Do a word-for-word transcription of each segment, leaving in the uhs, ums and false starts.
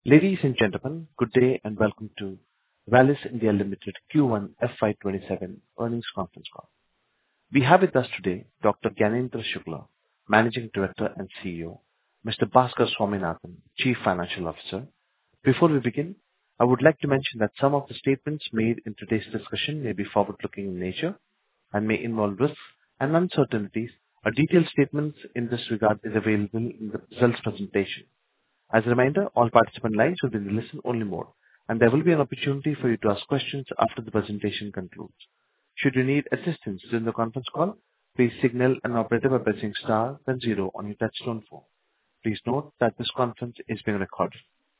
Ladies and gentlemen, good day and welcome to Rallis India Limited Q one F Y twenty-seven earnings conference call. We have with us today Doctor Gyanendra Shukla, Managing Director and C E O, Mister Bhaskar Swaminathan, Chief Financial Officer. Before we begin, I would like to mention that some of the statements made in today's discussion may be forward-looking in nature and may involve risks and uncertainties. A detailed statement in this regard is available in the results presentation. As a reminder, all participant lines will be in listen-only mode, and there will be an opportunity for you to ask questions after the presentation concludes. Should you need assistance during the conference call, please signal an operator by pressing star then zero on your touchtone phone. Please note that this conference is being recorded.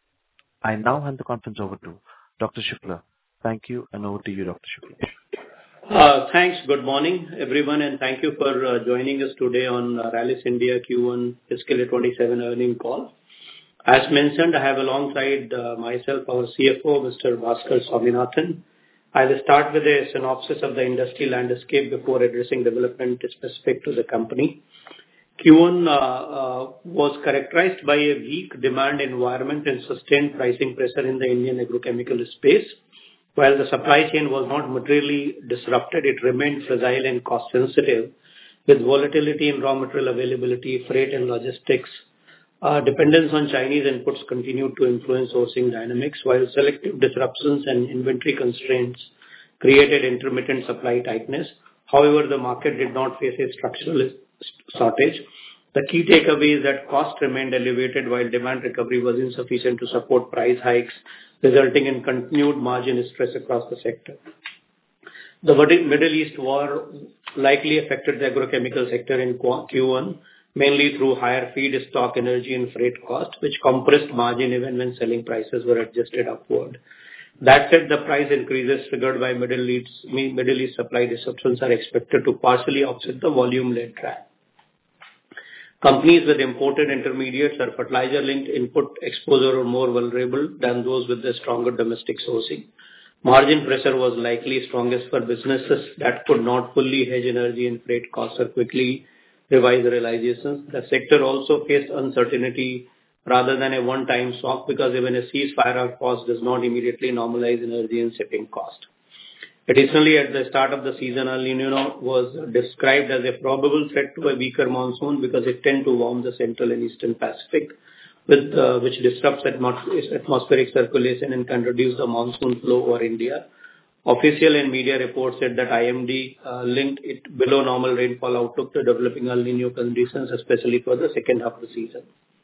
I now hand the conference over to Doctor Shukla. Thank you, and over to you, Doctor Shukla. Uh, Thanks. Good morning, everyone, and thank you for uh, joining us today on uh, Rallis India Q one Fiscal Year twenty-seven earnings call. As mentioned, I have alongside uh, myself our C F O, Mister Bhaskar Swaminathan. I will start with a synopsis of the industry landscape before addressing development specific to the company. Q one uh, uh, was characterized by a weak demand environment and sustained pricing pressure in the Indian agrochemical space. While the supply chain was not materially disrupted, it remained fragile and cost sensitive, with volatility in raw material availability, freight and logistics. Uh, dependence on Chinese inputs continued to influence sourcing dynamics, while selective disruptions and inventory constraints created intermittent supply tightness. However, the market did not face a structural shortage. The key takeaway is that cost remained elevated while demand recovery was insufficient to support price hikes, resulting in continued margin stress across the sector. The Middle East war likely affected the agrochemical sector in Q one, mainly through higher feedstock, energy and freight costs, which compressed margin even when selling prices were adjusted upward. That said, the price increases triggered by Middle East, Middle East supply disruptions are expected to partially offset the volume-led drag. Companies with imported intermediates or fertilizer-linked input exposure are more vulnerable than those with the stronger domestic sourcing. Margin pressure was likely strongest for businesses that could not fully hedge energy and freight costs or quickly revise realizations. The sector also faced uncertainty rather than a one-time shock because even a ceasefire of cost does not immediately normalize energy and shipping cost. Additionally, at the start of the season, El Niño was described as a probable threat to a weaker monsoon because it tends to warm the central and eastern Pacific, with, uh, which disrupts atmos- atmospheric circulation and can reduce the monsoon flow over India. Official and media reports said that I M D uh, linked it below normal rainfall outlook to developing El Niño conditions, especially for the second half of the season.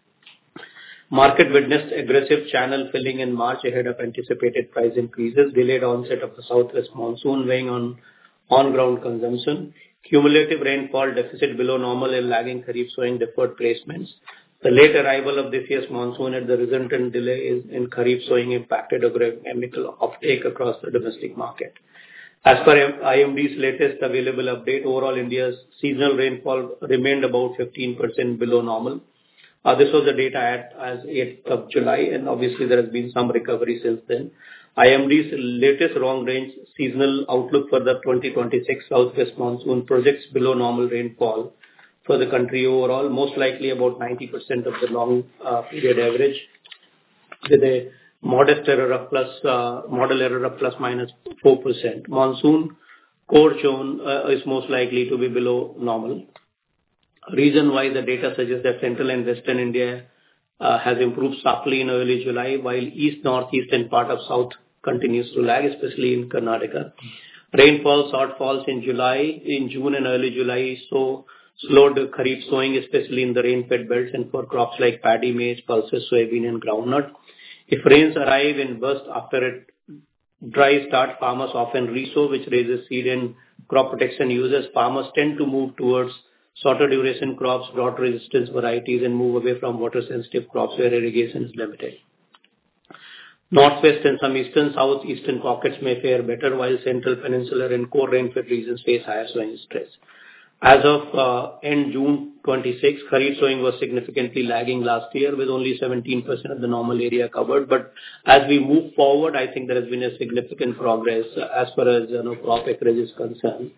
Market witnessed aggressive channel filling in March ahead of anticipated price increases, delayed onset of the southwest monsoon weighing on on-ground consumption, cumulative rainfall deficit below normal and lagging kharif sowing deferred placements. The late arrival of this year's monsoon and the resultant delay in kharif sowing impacted agrochemical offtake across the domestic market. As per I M D's latest available update, overall India's seasonal rainfall remained about fifteen percent below normal. Uh, this was the data at as eighth of July, and obviously there has been some recovery since then. I M D's latest long-range seasonal outlook for the twenty twenty-six southwest monsoon projects below normal rainfall for the country overall, most likely about ninety percent of the long uh, period average, with a modest error of plus, uh, model error of plus minus four percent. Monsoon core zone uh, is most likely to be below normal. Reason why the data suggests that central and western India uh, has improved sharply in early July, while east, northeast and part of south continues to lag, especially in Karnataka. Rainfall shortfalls in July, in June and early July, so slowed kharif sowing, especially in the rain-fed belts and for crops like paddy, maize, pulses, soybean and groundnut. If rains arrive and burst after a dry start, farmers often resow, which raises seed and crop protection uses. Farmers tend to move towards shorter duration crops, drought resistance varieties, and move away from water sensitive crops where irrigation is limited. Northwest and some eastern, southeastern pockets may fare better, while central, peninsular and core rain-fed regions face higher sowing stress. As of uh, end June twenty-sixth, kharif sowing was significantly lagging last year with only seventeen percent of the normal area covered. But as we move forward, I think there has been a significant progress uh, as far as you know, crop acreage is concerned.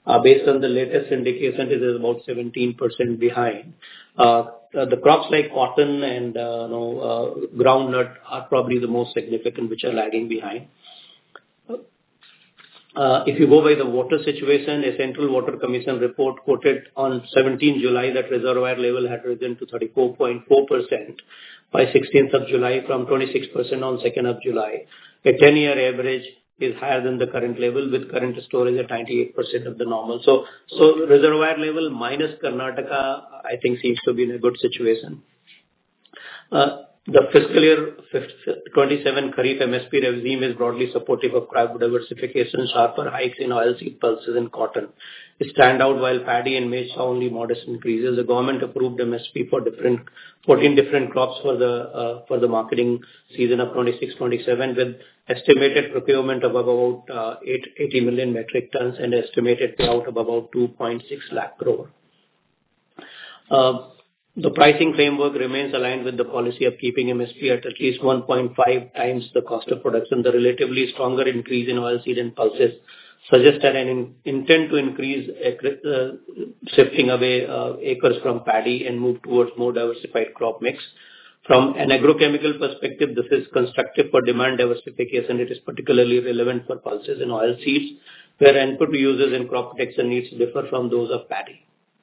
Uh, based on the latest indication, it is about seventeen percent behind. Uh, the crops like cotton and uh, you know, uh, groundnut are probably the most significant, which are lagging behind. Uh, if you go by the water situation, a Central Water Commission report quoted on seventeenth July that reservoir level had risen to thirty-four point four percent by sixteenth of July from twenty-six percent on second of July. A ten-year average is higher than the current level, with current storage at ninety-eight percent of the normal. So, so reservoir level minus Karnataka, I think, seems to be in a good situation. Uh, The fiscal year twenty-seven Kharif M S P regime is broadly supportive of crop diversification, sharper hikes in oilseed, pulses, and cotton. It stand out while paddy and maize saw only modest increases. The government approved M S P for different fourteen different crops for the uh, for the marketing season of twenty-six twenty-seven, with estimated procurement of about uh, eighty million metric tons and estimated payout of about two point six lakh crore. Uh, The pricing framework remains aligned with the policy of keeping M S P at at least one point five times the cost of production. The relatively stronger increase in oilseed and pulses suggests that an in, intent to increase uh, shifting away uh, acres from paddy and move towards more diversified crop mix. From an agrochemical perspective, this is constructive for demand diversification. It is particularly relevant for pulses and oilseeds, where input uses and crop protection needs differ from those of paddy.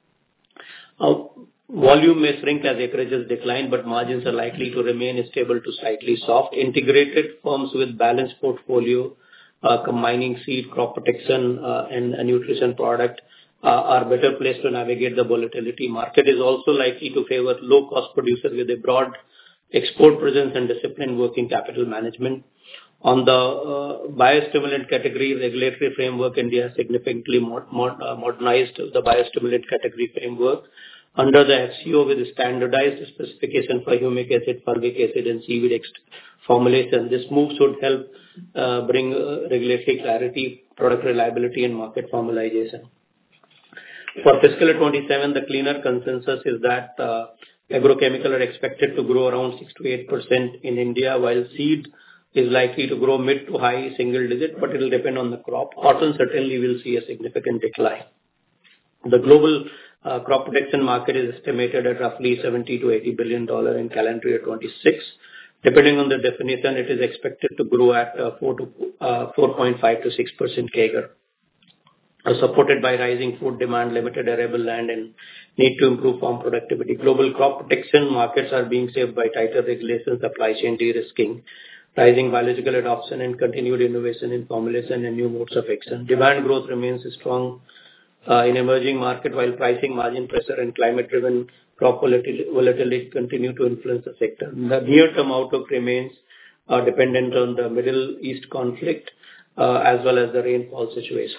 Uh, Volume may shrink as acreages decline, but margins are likely to remain stable to slightly soft. Integrated firms with balanced portfolio, uh, combining seed, crop protection, uh, and a nutrition product, uh, are better placed to navigate the volatility. Market is also likely to favor low-cost producers with a broad export presence and disciplined working capital management. On the uh, biostimulant category regulatory framework, India has significantly mod- mod- uh, modernized the biostimulant category framework. Under the F C O with a standardized specification for humic acid, fulvic acid, and seaweed extract formulation, this move should help uh, bring uh, regulatory clarity, product reliability, and market formalization. For fiscal year twenty-seven, the cleaner consensus is that uh, agrochemical are expected to grow around six to eight percent in India, while seed is likely to grow mid to high single digit, but it will depend on the crop. Cotton certainly will see a significant decline. The global Uh, crop protection market is estimated at roughly seventy to eighty billion dollars in calendar year twenty-six. Depending on the definition, it is expected to grow at uh, four point five to six percent C A G R, uh, supported by rising food demand, limited arable land, and need to improve farm productivity. Global crop protection markets are being saved by tighter regulations, supply chain de-risking, rising biological adoption, and continued innovation in formulation and new modes of action. Demand growth remains strong Uh, in emerging market, while pricing, margin pressure, and climate-driven crop volatility, volatility continue to influence the sector. The near-term outlook remains uh, dependent on the Middle East conflict uh, as well as the rainfall situation.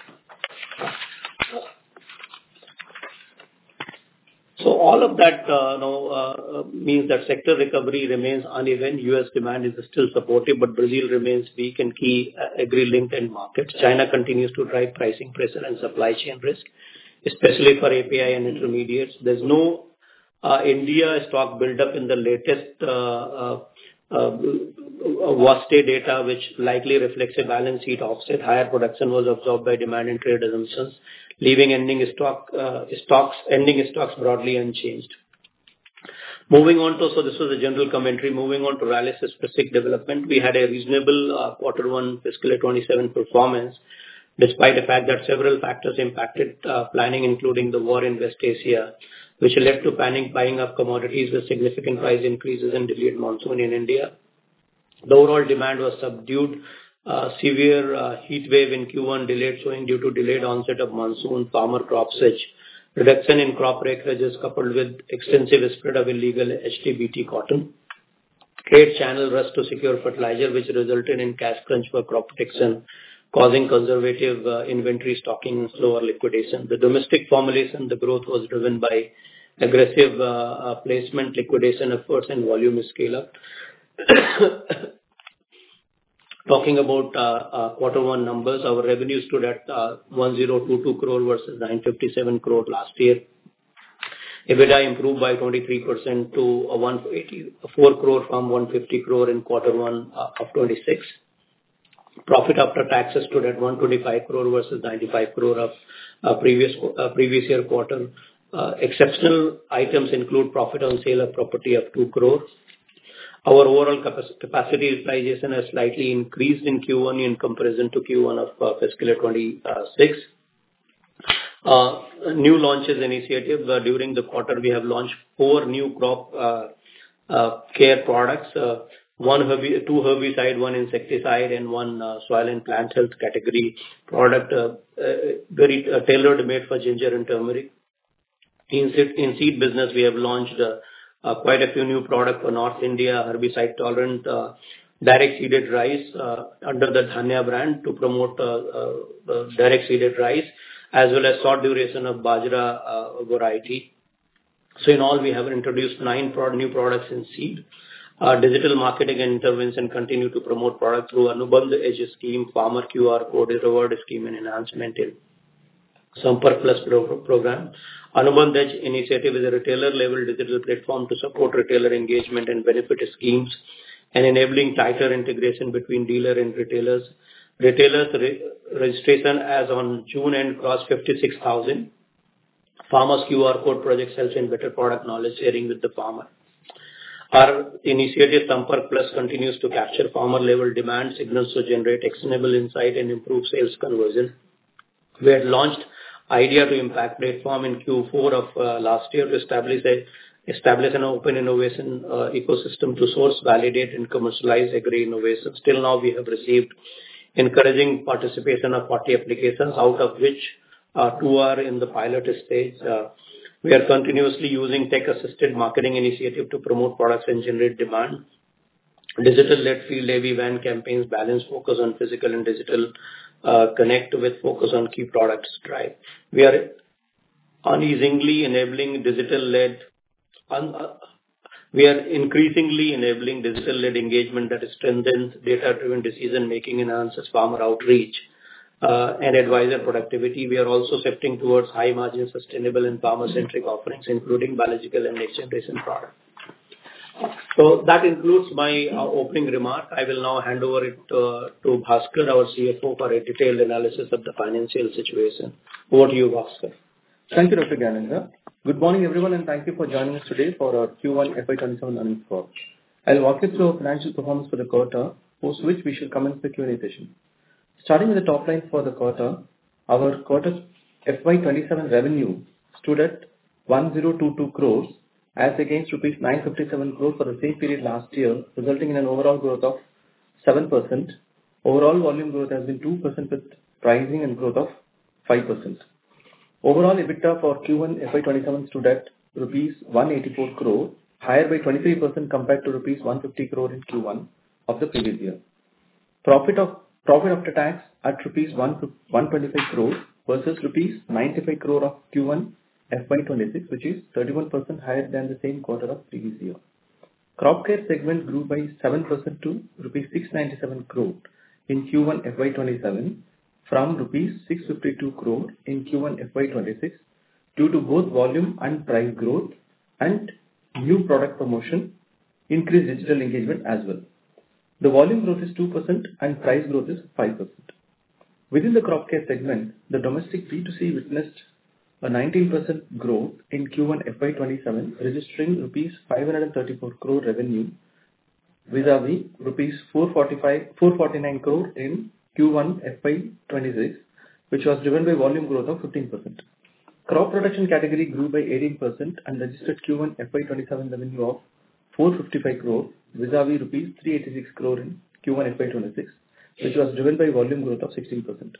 So all of that uh, know, uh, means that sector recovery remains uneven. U S demand is still supportive, but Brazil remains weak in key uh, agri-linked end markets. China continues to drive pricing pressure and supply chain risk, especially for A P I and intermediates. There's no uh, India stock buildup in the latest uh, uh, uh, WASDE data, which likely reflects a balance sheet offset. Higher production was absorbed by demand and trade assumptions, leaving ending stock uh, stocks ending stocks broadly unchanged. Moving on to, so this was a general commentary. Moving on to Rallis specific development, we had a reasonable uh, quarter one fiscal year twenty-seven performance, despite the fact that several factors impacted uh, planning, including the war in West Asia, which led to panic buying of commodities with significant price increases and delayed monsoon in India. The overall demand was subdued. Uh, severe uh, heat wave in Q one delayed sowing due to delayed onset of monsoon, farmer crop switch, reduction in crop acreages coupled with extensive spread of illegal H T B T cotton, trade channel rush to secure fertilizer, which resulted in cash crunch for crop protection, causing conservative uh, inventory stocking and slower liquidation. The domestic formulation, the growth was driven by aggressive uh, uh, placement, liquidation efforts, and volume scale-up. Talking about uh, uh, quarter one numbers, our revenue stood at uh, one thousand twenty-two crore versus nine hundred fifty-seven crore last year. EBITDA improved by twenty-three percent to uh, one hundred eighty-four crore from one hundred fifty crore in quarter one uh, of twenty-six. Profit after taxes stood at one hundred twenty-five crore versus ninety-five crore of uh, previous uh, previous year quarter. Uh, exceptional items include profit on sale of property of two crore. Our overall capacity utilization has slightly increased in Q one in comparison to Q one of uh, fiscal year twenty-six. Uh, new launches initiative. Uh, during the quarter, we have launched four new crop uh, uh, care products, uh, one herbi- two herbicide, one insecticide, and one uh, soil and plant health category product, uh, uh, very uh, tailored made for ginger and turmeric. In seed, in seed business, we have launched uh, uh, quite a few new products for North India, herbicide tolerant, uh, direct seeded rice uh, under the Dhanya brand to promote uh, uh, uh, direct seeded rice, as well as short duration of Bajra uh, variety. So in all, we have introduced nine pro- new products in seed. Uh, digital marketing and intervention continue to promote product through Anubandh Edge scheme, Farmer Q R code, reward scheme, and enhancement in Sampark Plus pro- program. Anubandh Edge initiative is a retailer-level digital platform to support retailer engagement and benefit schemes and enabling tighter integration between dealer and retailers. Retailers re- registration as on June end crossed fifty-six thousand. Farmers Q R code project helps in better product knowledge sharing with the farmer. Our initiative Sampark Plus continues to capture farmer-level demand signals to generate actionable insight and improve sales conversion. We had launched Idea to Impact platform in Q four of uh, last year to establish a establish an open innovation uh, ecosystem to source, validate, and commercialize agri innovations. Till now, we have received encouraging participation of forty applications, out of which uh, two are in the pilot stage. Uh, we are continuously using tech-assisted marketing initiative to promote products and generate demand. Digital-led field A V van campaigns balance focus on physical and digital uh, connect with focus on key products drive. We are uneasingly enabling digital-led un, uh, we are increasingly enabling digital-led engagement that strengthens data-driven decision-making, enhances farmer outreach, uh, and advisor productivity. We are also shifting towards high-margin, sustainable, and farmer-centric offerings, including biological and next-generation products. So that includes my uh, opening remark. I will now hand over it uh, to Bhaskar, our C F O, for a detailed analysis of the financial situation. Over to you, Bhaskar. Thank you, Doctor Gyanendra. Good morning, everyone, and thank you for joining us today for our Q one F Y twenty-seven earnings call. I'll walk you through our financial performance for the quarter, post which we shall commence the Q and A session. Starting with the top line for the quarter, our quarter F Y twenty-seven revenue stood at one thousand twenty-two crores as against rupees nine hundred fifty-seven crores for the same period last year, resulting in an overall growth of seven percent. Overall volume growth has been two percent with pricing and growth of five percent. Overall EBITDA for Q one F Y twenty-seven stood at rupees one hundred eighty-four crore, higher by twenty-three percent compared to rupees one hundred fifty crore in Q one of the previous year. Profit of profit after tax at rupees one hundred twenty-five crore versus rupees ninety-five crore of Q one F Y twenty-six, which is thirty-one percent higher than the same quarter of previous year. Crop care segment grew by seven percent to rupees six hundred ninety-seven crore in Q one F Y twenty-seven from rupees six hundred fifty-two crore in Q one F Y twenty-six due to both volume and price growth and new product promotion, increased digital engagement as well. The volume growth is two percent and price growth is five percent. Within the crop care segment, the domestic B two C witnessed a nineteen percent growth in Q one F Y twenty-seven, registering rupees five hundred thirty-four crore revenue vis-a-vis rupees four hundred forty-nine crore in Q one F Y twenty-six, which was driven by volume growth of fifteen percent. Crop production category grew by eighteen percent and registered Q one F Y twenty-seven revenue of four hundred fifty-five crore vis-a-vis rupees three hundred eighty-six crore in Q one F Y twenty-six, which was driven by volume growth of sixteen percent.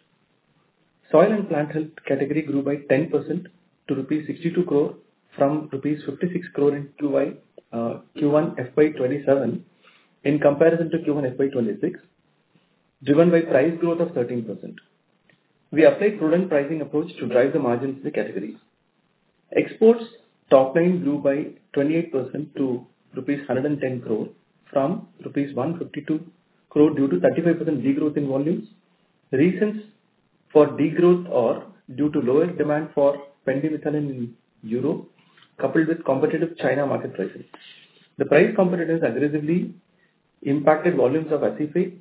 Soil and plant health category grew by ten percent to rupees sixty-two crore from rupees fifty-six crore in Q one, uh, Q one F Y twenty-seven in comparison to Q one F Y twenty-six, driven by price growth of thirteen percent. We applied prudent pricing approach to drive the margins in the categories. Exports top line grew by twenty-eight percent to rupees one hundred ten crore from rupees one hundred fifty-two crore due to thirty-five percent degrowth in volumes. Reasons for degrowth are due to lower demand for pendimethalin in Europe, coupled with competitive China market prices. The price competitiveness aggressively impacted volumes of acephate,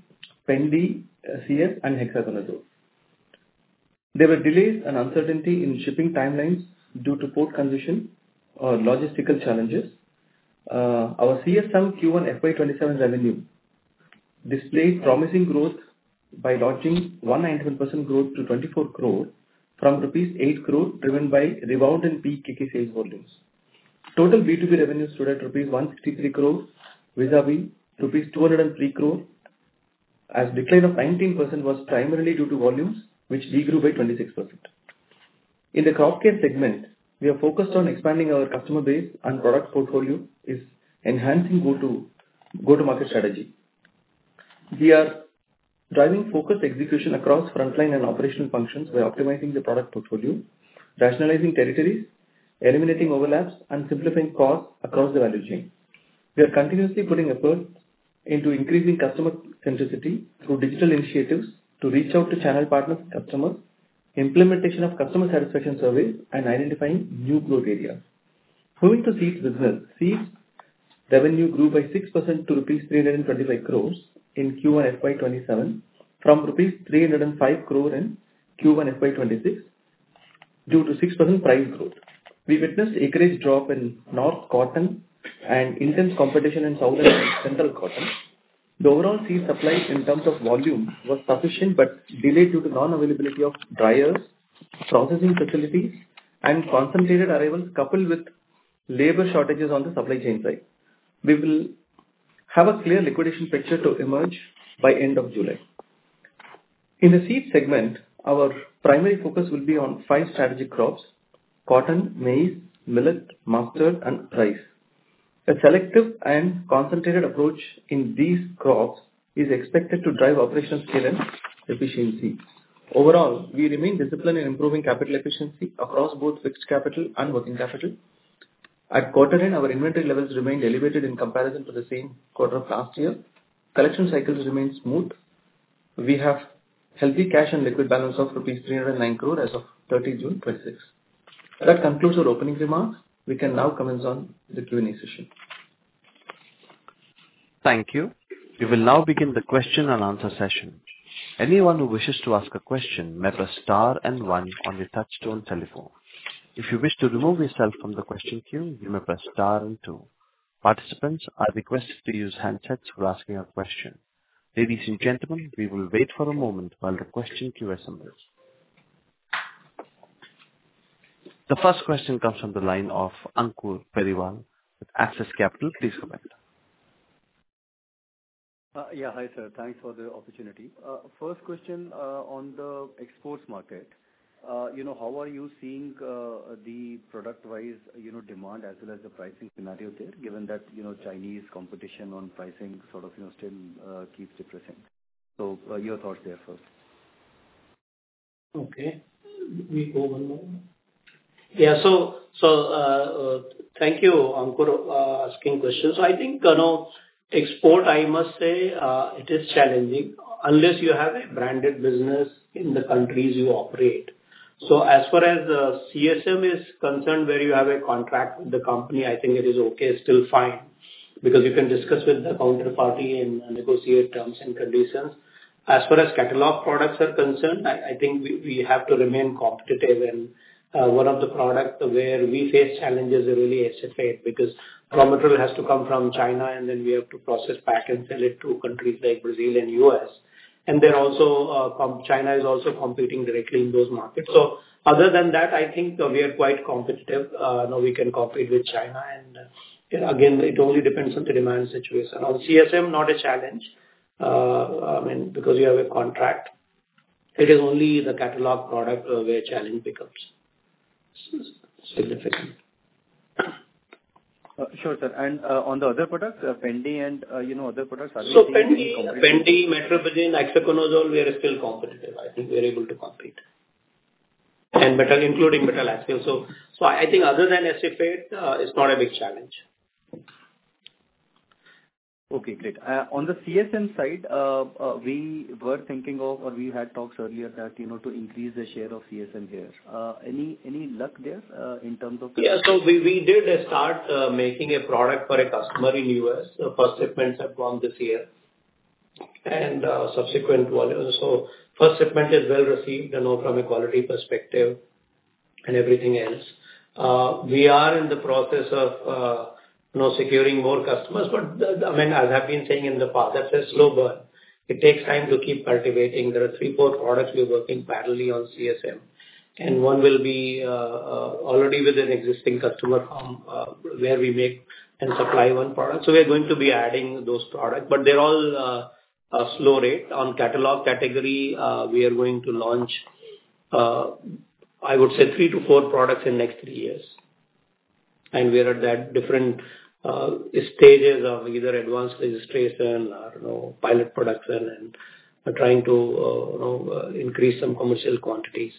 Pendi, uh, C S, and hexaconazole. There were delays and uncertainty in shipping timelines due to port congestion or logistical challenges. Uh, our C S M Q one F Y twenty-seven revenue displayed promising growth by notching one hundred ninety-one percent growth to twenty-four crore from rupees eight crore, driven by rebound in peak K K sales volumes. Total B two B revenue stood at rupees one hundred sixty-three crore vis-a-vis rupees two hundred three crore, as decline of nineteen percent was primarily due to volumes, which degrew by twenty-six percent. In the crop care segment, we are focused on expanding our customer base and product portfolio, is enhancing go-to go-to-market strategy. We are driving focused execution across frontline and operational functions by optimizing the product portfolio, rationalizing territories, eliminating overlaps, and simplifying costs across the value chain. We are continuously putting effort into increasing customer centricity through digital initiatives to reach out to channel partners and customers, implementation of customer satisfaction surveys, and identifying new growth areas. Moving to seeds business, seeds revenue grew by six percent to rupees three hundred twenty-five crores in Q one F Y twenty-seven from rupees three hundred five crore in Q one F Y twenty-six due to six percent price growth. We witnessed acreage drop in North cotton and intense competition in Southern and Central cotton. The overall seed supply in terms of volume was sufficient but delayed due to non-availability of dryers, processing facilities, and concentrated arrivals, coupled with labor shortages on the supply chain side. We will have a clear liquidation picture to emerge by end of July. In the seed segment, our primary focus will be on five strategic crops: cotton, maize, millet, mustard, and rice. A selective and concentrated approach in these crops is expected to drive operational scale and efficiency. Overall, we remain disciplined in improving capital efficiency across both fixed capital and working capital. At quarter end, our inventory levels remained elevated in comparison to the same quarter of last year. Collection cycles remain smooth. We have healthy cash and liquid balance of rupees three hundred nine crore as of thirtieth June twenty-six. That concludes our opening remarks. We can now commence on the Q and A session. Thank you. We will now begin the question and answer session. Anyone who wishes to ask a question may press star and one on your touchtone telephone. If you wish to remove yourself from the question queue, you may press star and two. Participants are requested to use handsets for asking a question. Ladies and gentlemen, we will wait for a moment while the question queue assembles. The first question comes from the line of Ankur Periwal with Axis Capital. Please go ahead. Uh, yeah, hi sir. Thanks for the opportunity. Uh, first question uh, on the exports market. Uh, you know, how are you seeing uh, the product-wise, you know, demand as well as the pricing scenario there, given that, you know, Chinese competition on pricing sort of, you know, still uh, keeps depressing? So uh, your thoughts there first. Okay. We go one more. Yeah. So, so uh, uh, thank you, Ankur, uh, asking questions. So I think, you know, export, I must say, uh, it is challenging unless you have a branded business in the countries you operate. So as far as uh, C S M is concerned, where you have a contract with the company, I think it is okay, still fine, because you can discuss with the counterparty and negotiate terms and conditions. As far as catalog products are concerned, I, I think we, we have to remain competitive, and uh, one of the products where we face challenges is really S F eight, because raw material has to come from China and then we have to process back and sell it to countries like Brazil and U S. And they're also, uh, com- China is also competing directly in those markets. So other than that, I think uh, we are quite competitive. Uh, now we can compete with China, and uh, again, it only depends on the demand situation. On C S M, not a challenge. Uh, I mean, because you have a contract. It is only the catalog product uh, where challenge becomes significant. Uh, sure, sir. And uh, on the other products, uh, Pendi and, uh, you know, other products, are So we seeing any Pendi, competition? Pendi, Metribuzin, Hexaconazole, we are still competitive. I think we are able to compete. And metal, including metalaxyl. So, so I think other than S F eight, uh, it's not a big challenge. Okay, great. Uh, On the C S M side, uh, uh, we were thinking of, or we had talks earlier that, you know, to increase the share of C S M here. Uh, Any any luck there, uh, in terms of... Yeah, so we, we did uh, start uh, making a product for a customer in U S. The first shipments have gone this year. and uh, subsequent volume. So first shipment is well received, you know, from a quality perspective and everything else. Uh, We are in the process of, uh, you know, securing more customers, but the- I mean, as I've been saying in the past, that's a slow burn. It takes time to keep cultivating. There are three, four products we're working parallelly on C S M, and one will be uh, uh, already with an existing customer from uh, where we make and supply one product. So we're going to be adding those products, but they're all uh, a slow rate. On catalog category, uh, we are going to launch, uh, I would say, three to four products in next three years. And we are at that different uh, stages of either advanced registration or, you know, pilot production, and uh, trying to, uh, you know, uh, increase some commercial quantities.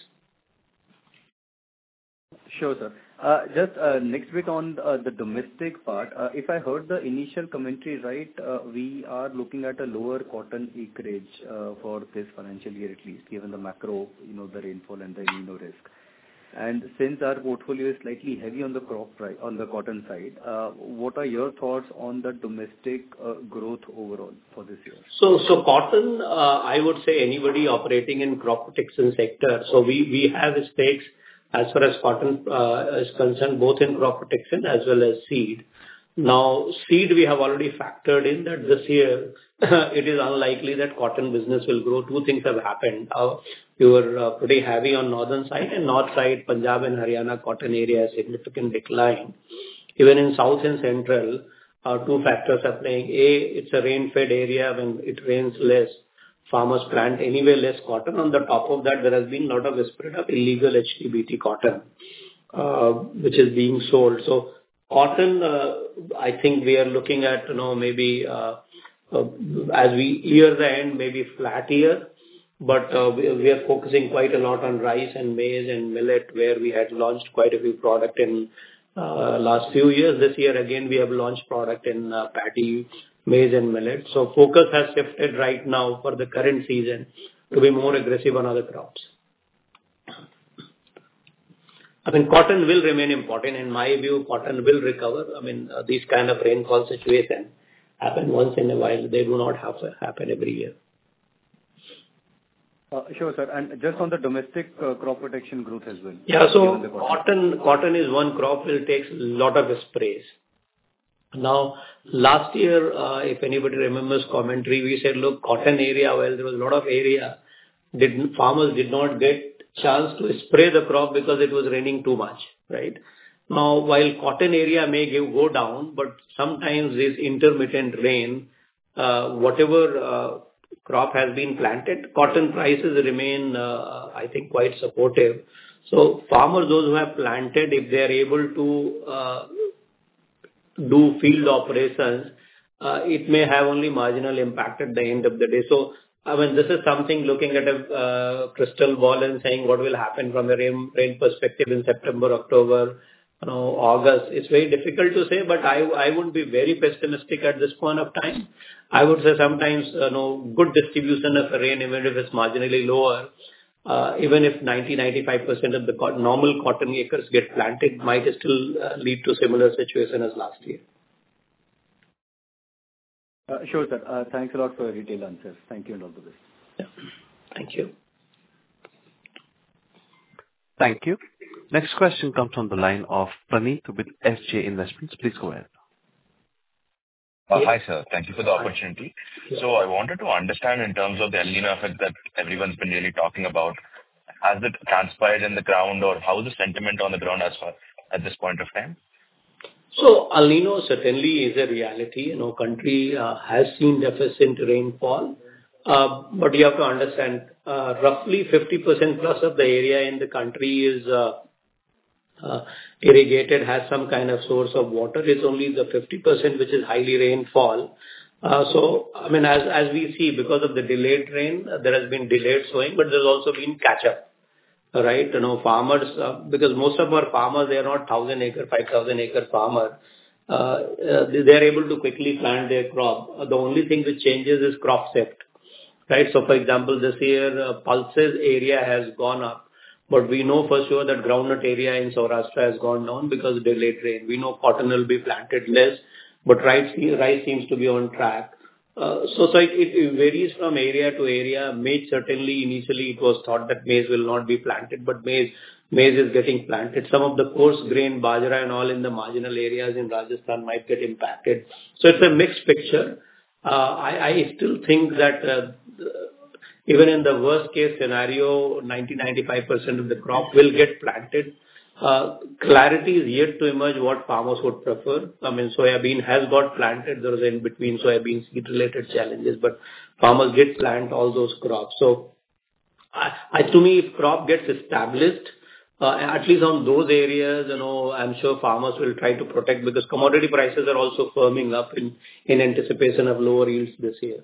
Sure, sir. Uh, Just uh, next bit on uh, the domestic part. Uh, If I heard the initial commentary right, uh, we are looking at a lower cotton acreage uh, for this financial year at least, given the macro, you know, the rainfall and the El Niño risk. And since our portfolio is slightly heavy on the crop pri- on the cotton side, uh, what are your thoughts on the domestic uh, growth overall for this year? So, so cotton, uh, I would say anybody operating in crop protection sector. So we, we have stakes as far as cotton uh, is concerned, both in crop protection as well as seed. Now, seed, we have already factored in that this year, it is unlikely that cotton business will grow. Two things have happened. Uh, We were uh, pretty heavy on northern side, and north side, Punjab and Haryana cotton area has significant decline. Even in south and central, uh, two factors are playing. A, it's a rain-fed area. When it rains less, farmers plant anyway less cotton. On the top of that, there has been a lot of spread of illegal H T B T cotton, uh, which is being sold. So cotton, uh, I think we are looking at, you know, maybe uh, uh, as we near the end, maybe flat year. But uh, we, we are focusing quite a lot on rice and maize and millet, where we had launched quite a few product in uh, last few years. This year again, we have launched product in uh, paddy, maize and millet. So focus has shifted right now for the current season to be more aggressive on other crops. I mean, cotton will remain important. In my view, cotton will recover. I mean, uh, these kind of rainfall situation happen once in a while. They do not have to happen every year. Uh, Sure, sir. And just on the domestic uh, crop protection growth as well. Yeah, so given the cotton, cotton is one crop will takes a lot of sprays. Now, last year, uh, if anybody remembers commentary, we said, look, cotton area, well, there was a lot of area, did farmers did not get chance to spray the crop because it was raining too much, right? Now, while cotton area may give, go down, but sometimes this intermittent rain, uh, whatever uh, crop has been planted, cotton prices remain, uh, I think, quite supportive. So farmers, those who have planted, if they are able to uh, do field operations, uh, it may have only marginal impact at the end of the day. So, I mean, this is something looking at a uh, crystal ball and saying what will happen from a rain, rain perspective in September, October, you know, August. It's very difficult to say, but I, I wouldn't be very pessimistic at this point of time. I would say sometimes, you know, good distribution of rain, even if it's marginally lower, uh, even if ninety to ninety-five percent of the co- normal cotton acres get planted, might still uh, lead to similar situation as last year. Uh, Sure, sir. Uh, Thanks a lot for your detailed answers. Thank you and all the best. Yeah. Thank you. Thank you. Next question comes from the line of Praneeth with S J Investments. Please go ahead. Uh, Hi, sir. Thank you for the opportunity. So I wanted to understand in terms of the El Niño effect that everyone's been really talking about, has it transpired in the ground, or how is the sentiment on the ground as far at this point of time? So El Niño certainly is a reality. You know, country uh, has seen deficient rainfall, uh, but you have to understand, uh, roughly fifty percent plus of the area in the country is uh, uh, irrigated, has some kind of source of water. It's only the fifty percent which is highly rainfall. Uh, so, I mean, as as we see, because of the delayed rain, uh, there has been delayed sowing, but there's also been catch up. Right, you know, farmers, uh, because most of our farmers, they are not thousand acre, five thousand acre farmer. Uh, uh, they are able to quickly plant their crop. Uh, the only thing which changes is crop shift, right? So, for example, this year uh, pulses area has gone up, but we know for sure that groundnut area in Saurashtra has gone down because of delayed rain. We know cotton will be planted less, but rice, rice seems to be on track. Uh, So, so it it varies from area to area. Maize, certainly, initially it was thought that maize will not be planted, but maize maize is getting planted. Some of the coarse grain, bajra and all in the marginal areas in Rajasthan might get impacted. So it's a mixed picture. Uh, I I still think that uh, even in the worst case scenario, ninety to ninety-five percent of the crop will get planted. Uh, Clarity is yet to emerge what farmers would prefer. I mean, soybean has got planted. There was in between soybean seed-related challenges, but farmers did plant all those crops. So, I, I- to me, if crop gets established, uh, at least on those areas, you know, I'm sure farmers will try to protect because commodity prices are also firming up in in anticipation of lower yields this year.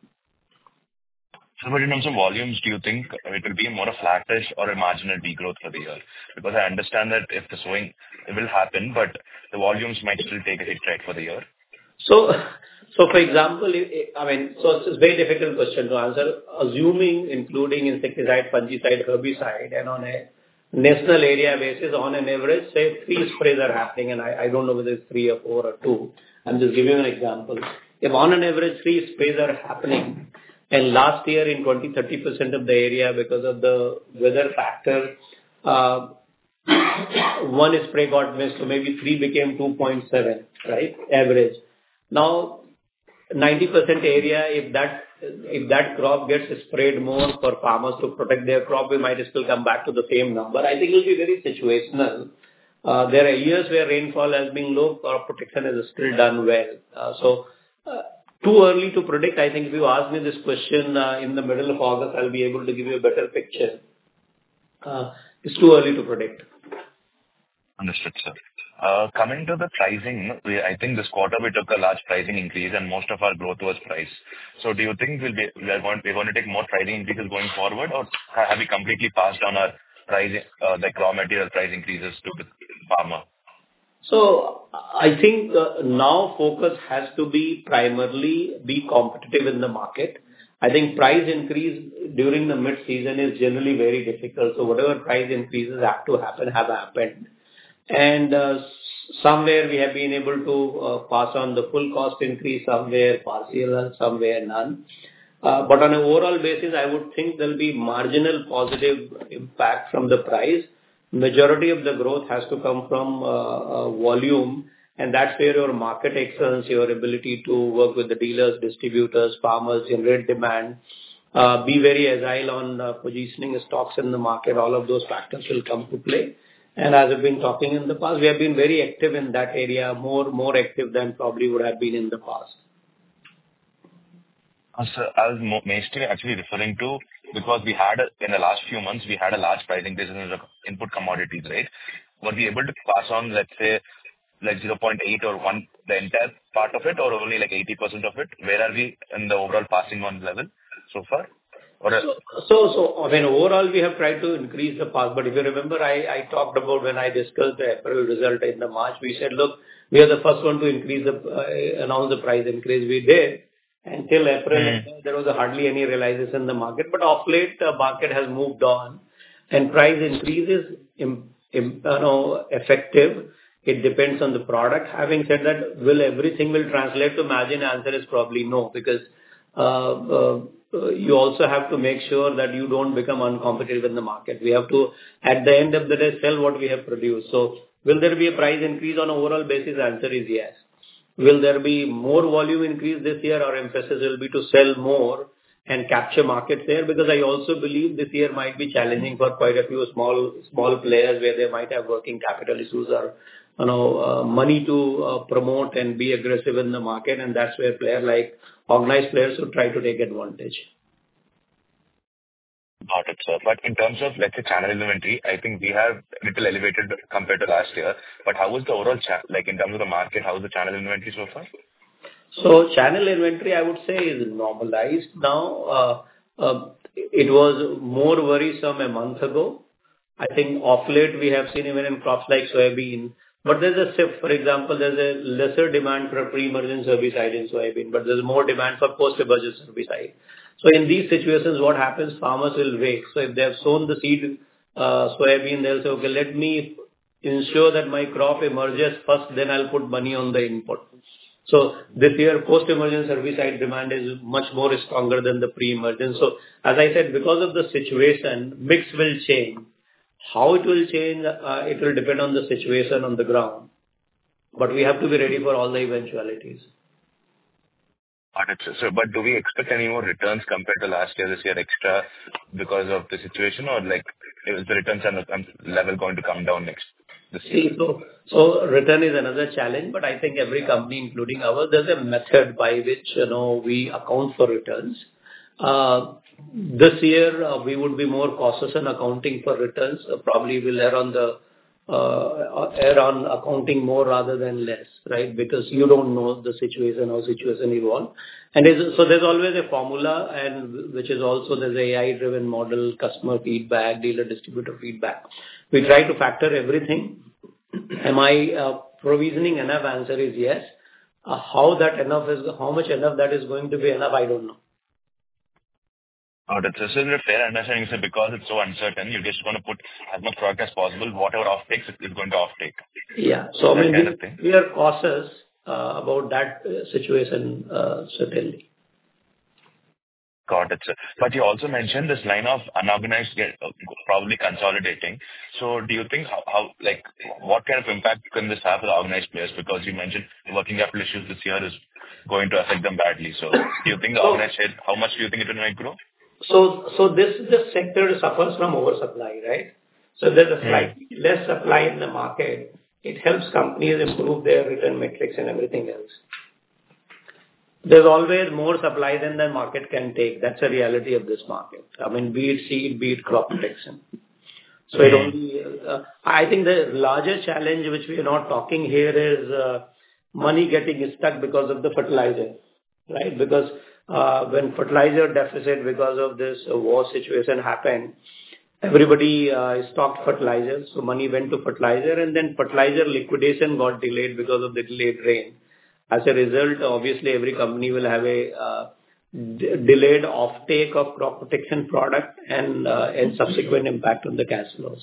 So, but in terms of volumes, do you think it will be more a flattish or a marginal degrowth for the year? Because I understand that if the sowing it will happen, but the volumes might still take a hit, right, for the year. So, so for example, i- I I mean, so it's a very difficult question to answer. Assuming including insecticide, fungicide, herbicide, and on a national area basis, on an average, say three sprays are happening, and I, I don't know whether it's three or four or two. I'm just giving you an example. If on an average three sprays are happening, and last year in twenty to thirty percent of the area because of the weather factor, uh, one spray got missed, so maybe three became two point seven, right? Average. Now, ninety percent area, if that if that crop gets sprayed more for farmers to protect their crop, we might still come back to the same number. I think it will be very situational. Uh, There are years where rainfall has been low, crop protection is still done well. Uh, So, uh, too early to predict. I think if you ask me this question uh, in the middle of August, I'll be able to give you a better picture. Uh, It's too early to predict. Understood, sir. Uh, Coming to the pricing, we, I think this quarter we took a large pricing increase and most of our growth was price. So do you think we'll be, we are going, we're going to take more pricing increases going forward, or ha- have we completely passed on our pricing, uh, like raw material price increases to the farmer? So I think uh, now focus has to be primarily be competitive in the market. I think price increase during the mid-season is generally very difficult. So whatever price increases have to happen, have happened. And uh, somewhere we have been able to uh, pass on the full cost increase, somewhere partial and somewhere none. Uh, But on an overall basis, I would think there'll be marginal positive impact from the price. Majority of the growth has to come from uh, uh, volume, and that's where your market excellence, your ability to work with the dealers, distributors, farmers, generate demand, uh, be very agile on uh, positioning stocks in the market. All of those factors will come to play. And as I've been talking in the past, we have been very active in that area, more more active than probably would have been in the past. Uh, Sir, I was mo- mostly actually referring to, because we had, a- in the last few months, we had a large price increase in the input commodities, right? Were we able to pass on, let's say, like zero point eight or one, the entire part of it, or only like eighty percent of it? Where are we in the overall passing on level so far? Or, uh, So, so, so I mean, overall, we have tried to increase the pass, but if you remember, I I talked about when I discussed the April result in the March, we said, "Look, we are the first one to increase the, uh, announce the price increase." We did. Until April, Hmm. there was hardly any realization in the market, but of late, the market has moved on, and price increase is, im- im- you know, effective. It depends on the product. Having said that, will everything will translate to margin? Answer is probably no, because uh, uh, you also have to make sure that you don't become uncompetitive in the market. We have to, at the end of the day, sell what we have produced. So will there be a price increase on an overall basis? Answer is yes. Will there be more volume increase this year? Our emphasis will be to sell more and capture market share, because I also believe this year might be challenging for quite a few small small players where they might have working capital issues or, you know, uh, money to uh, promote and be aggressive in the market, and that's where player like organized players should try to take advantage. Got it, sir. But in terms of, let's say, channel inventory, I think we have little elevated compared to last year. But how was the overall cha- like in terms of the market, how is the channel inventory so far? So channel inventory, I would say, is normalized now. Uh, uh, It was more worrisome a month ago. I think of late we have seen even in crops like soybean, but there's a shift. For example, there's a lesser demand for pre-emergence herbicide in soybean, but there's more demand for post-emergence herbicide. So in these situations, what happens, farmers will wait. So if they have sown the seed, uh, soybean, they'll say, "Okay, let me ensure that my crop emerges first, then I'll put money on the input." So this year, post-emergence herbicide demand is much more stronger than the pre-emergence. So as I said, because of the situation, mix will change. How it will change, uh, it will depend on the situation on the ground, but we have to be ready for all the eventualities. Got it, sir. So, but do we expect any more returns compared to last year, this year extra because of the situation, or like is the returns and the level going to come down next this year? See, so, so return is another challenge, but I think every company, including ours, there's a method by which, you know, we account for returns. Uh, This year, uh, we would be more cautious in accounting for returns. Uh, Probably we'll err on the uh, err on accounting more rather than less, right? Because you don't know the situation, how situation evolve. And there's, so there's always a formula, and which is also there's A I-driven model, customer feedback, dealer distributor feedback. We try to factor everything. Am I uh, provisioning enough? Answer is yes. Uh, How that enough is, how much enough that is going to be enough, I don't know. Got it. So, so the fair understanding is that because it's so uncertain, you're just going to put as much product as possible, whatever offtake is going to offtake. Yeah. So, I That mean, kind of thing. we, we are cautious uh, about that uh, situation, uh, certainly. Got it, sir. But you also mentioned this line of unorganized get, uh, probably consolidating. So do you think how, how, like, what kind of impact can this have on the organized players? Because you mentioned the working capital issues this year is going to affect them badly. So do you think the So- organized trade, how much do you think it will might grow? So, so this, this sector suffers from oversupply, right? So there's a slightly less supply in the market. It helps companies improve their return metrics and everything else. There's always more supply than the market can take. That's a reality of this market. I mean, be it seed, be it crop protection. So it only, uh, I think the larger challenge which we are not talking here is uh, money getting stuck because of the fertilizer, right? Because uh, when fertilizer deficit because of this uh, war situation happened, everybody uh, stocked fertilizer, so money went to fertilizer, and then fertilizer liquidation got delayed because of the delayed rain. As a result, obviously, every company will have a uh, d- delayed offtake of crop protection product and uh, and subsequent impact on the cash flows.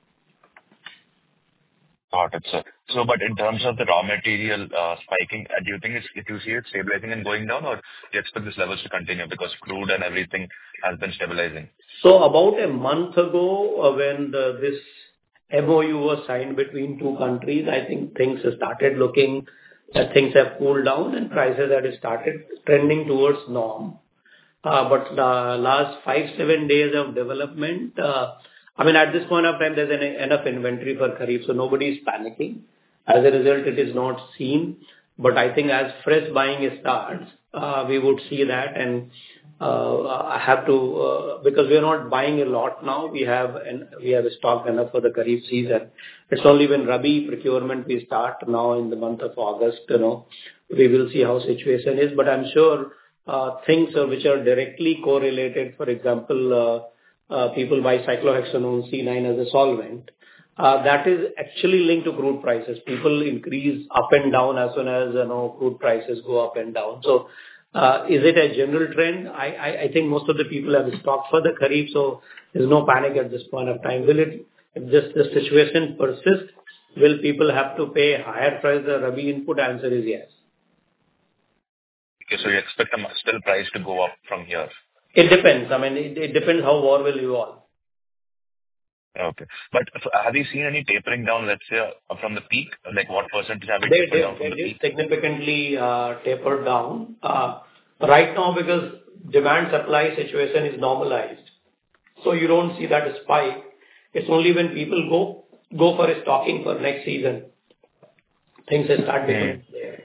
Got it, sir. So, but in terms of the raw material uh, spiking, uh, do you think it's, if you see it stabilizing and going down, or do you expect these levels to continue because crude and everything has been stabilizing? So about a month ago, uh, when the, this M O U was signed between two countries, I think things have started looking that things have cooled down and prices have started trending towards norm. Uh, But the last five, seven days of development, uh, I mean, at this point of time, there's an- enough inventory for Kharif, so nobody is panicking. As a result, it is not seen. But I think as fresh buying starts, uh, we would see that, and uh, I have to, uh, because we are not buying a lot now, we have an- we have stocked enough for the Kharif season. It's only when Rabi procurement we start now in the month of August, you know, we will see how situation is. But I'm sure uh, things uh, which are directly correlated, for example, uh, uh, people buy cyclohexanone C nine as a solvent. Uh, That is actually linked to crude prices. People increase up and down as soon as, you know, crude prices go up and down. So, uh, is it a general trend? I I I think most of the people have stocked for the Kharif, so there's no panic at this point of time. Will it, if this the situation persists, will people have to pay higher price the Rabi input? Answer is yes. Okay, so you expect the still price to go up from here? It depends. I mean, it it depends how war will evolve. Okay. But so have you seen any tapering down, let's say, uh, from the peak? Like, what percentage have you They tapered they down from they the did peak? significantly uh, tapered down. Uh, Right now, because demand-supply situation is normalized, so you don't see that spike. It's only when people go go for a stocking for next season, things will start different there.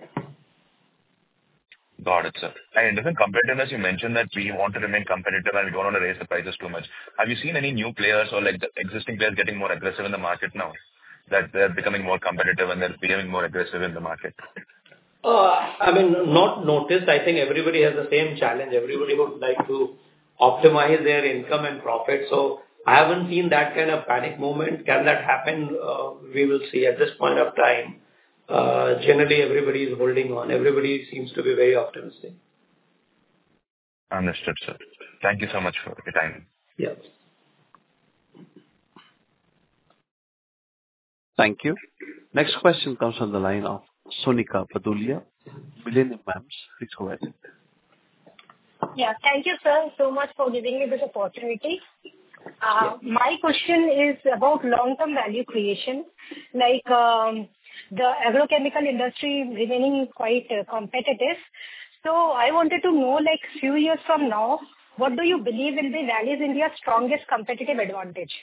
Got it, sir. And in different competitiveness, you mentioned that we want to remain competitive and we don't want to raise the prices too much. Have you seen any new players or like the existing players getting more aggressive in the market now? That they're becoming more competitive and they're becoming more aggressive in the market? Uh, I mean, not noticed. I think everybody has the same challenge. Everybody would like to optimize their income and profit. So I haven't seen that kind of panic moment. Can that happen? Uh, We will see. At this point of time, uh, generally, everybody is holding on. Everybody seems to be very optimistic. Understood, sir. Thank you so much for your time. Yeah. Thank you. Next question comes from the line of Sonika Padulia Millennium Mams. Please go ahead. Yeah, thank you, sir, so much for giving me this opportunity. Uh, my question is about long-term value creation. Like um, the agrochemical industry remaining quite uh, competitive. So I wanted to know, like, few years from now, what do you believe will be Rallis India's strongest competitive advantage?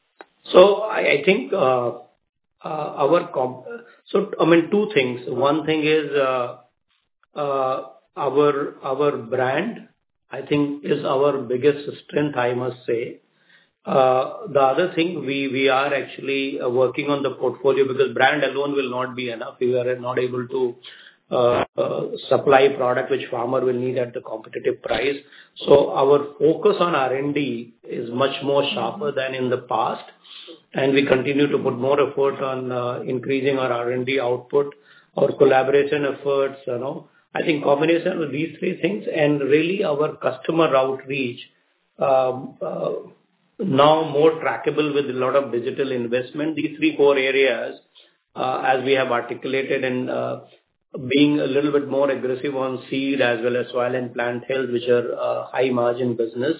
So I, I think uh, uh, our comp- so I mean two things. One thing is uh, uh, our our brand. I think is our biggest strength. I must say. Uh, the other thing we we are actually uh, working on the portfolio because brand alone will not be enough. We are not able to uh, uh, supply product which farmer will need at the competitive price. So our focus on R and D is much more sharper than in the past, and we continue to put more effort on uh, increasing our R and D output, our collaboration efforts. You know, I think combination of these three things and really our customer outreach. Um, uh, now more trackable with a lot of digital investment. These three core areas, uh, as we have articulated, and uh, being a little bit more aggressive on seed as well as soil and plant health, which are uh, high margin business.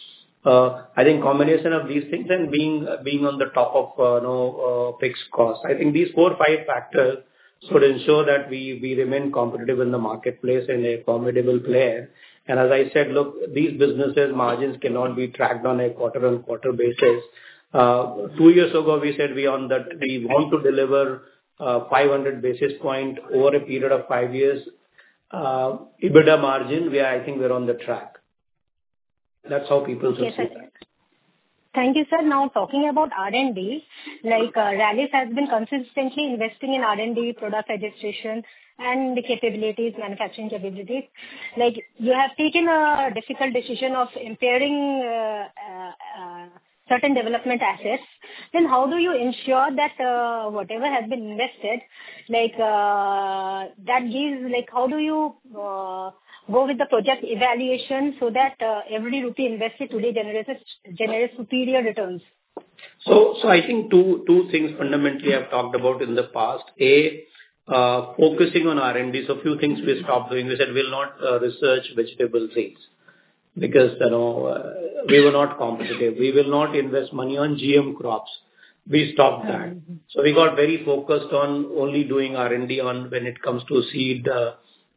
Uh, I think combination of these things and being being on the top of uh, you know uh, fixed costs. I think these four five factors should ensure that we we remain competitive in the marketplace and a formidable player. And as I said, look, these businesses margins cannot be tracked on a quarter-on-quarter basis. Uh, two years ago, we said we on that we want to deliver uh, five hundred basis point over a period of five years. Uh, EBITDA margin, we are, I think we're on the track. That's how people should Okay, see sir. that. Thank you, sir. Now, talking about R and D, like uh, Rallis has been consistently investing in R and D, product registration, and the capabilities, manufacturing capabilities. Like you have taken a difficult decision of impairing uh, uh, uh, certain development assets. Then, how do you ensure that uh, whatever has been invested, like uh, that gives, like how do you uh, go with the project evaluation so that uh, every rupee invested today generates generates superior returns? So, so I think two two things fundamentally I've talked about in the past. A, uh, focusing on R and D. So, few things we stopped doing. We said we'll not uh, research vegetable seeds because you know uh, we were not competitive. We will not invest money on G M crops. We stopped that. Mm-hmm. So we got very focused on only doing R and D on when it comes to seed uh,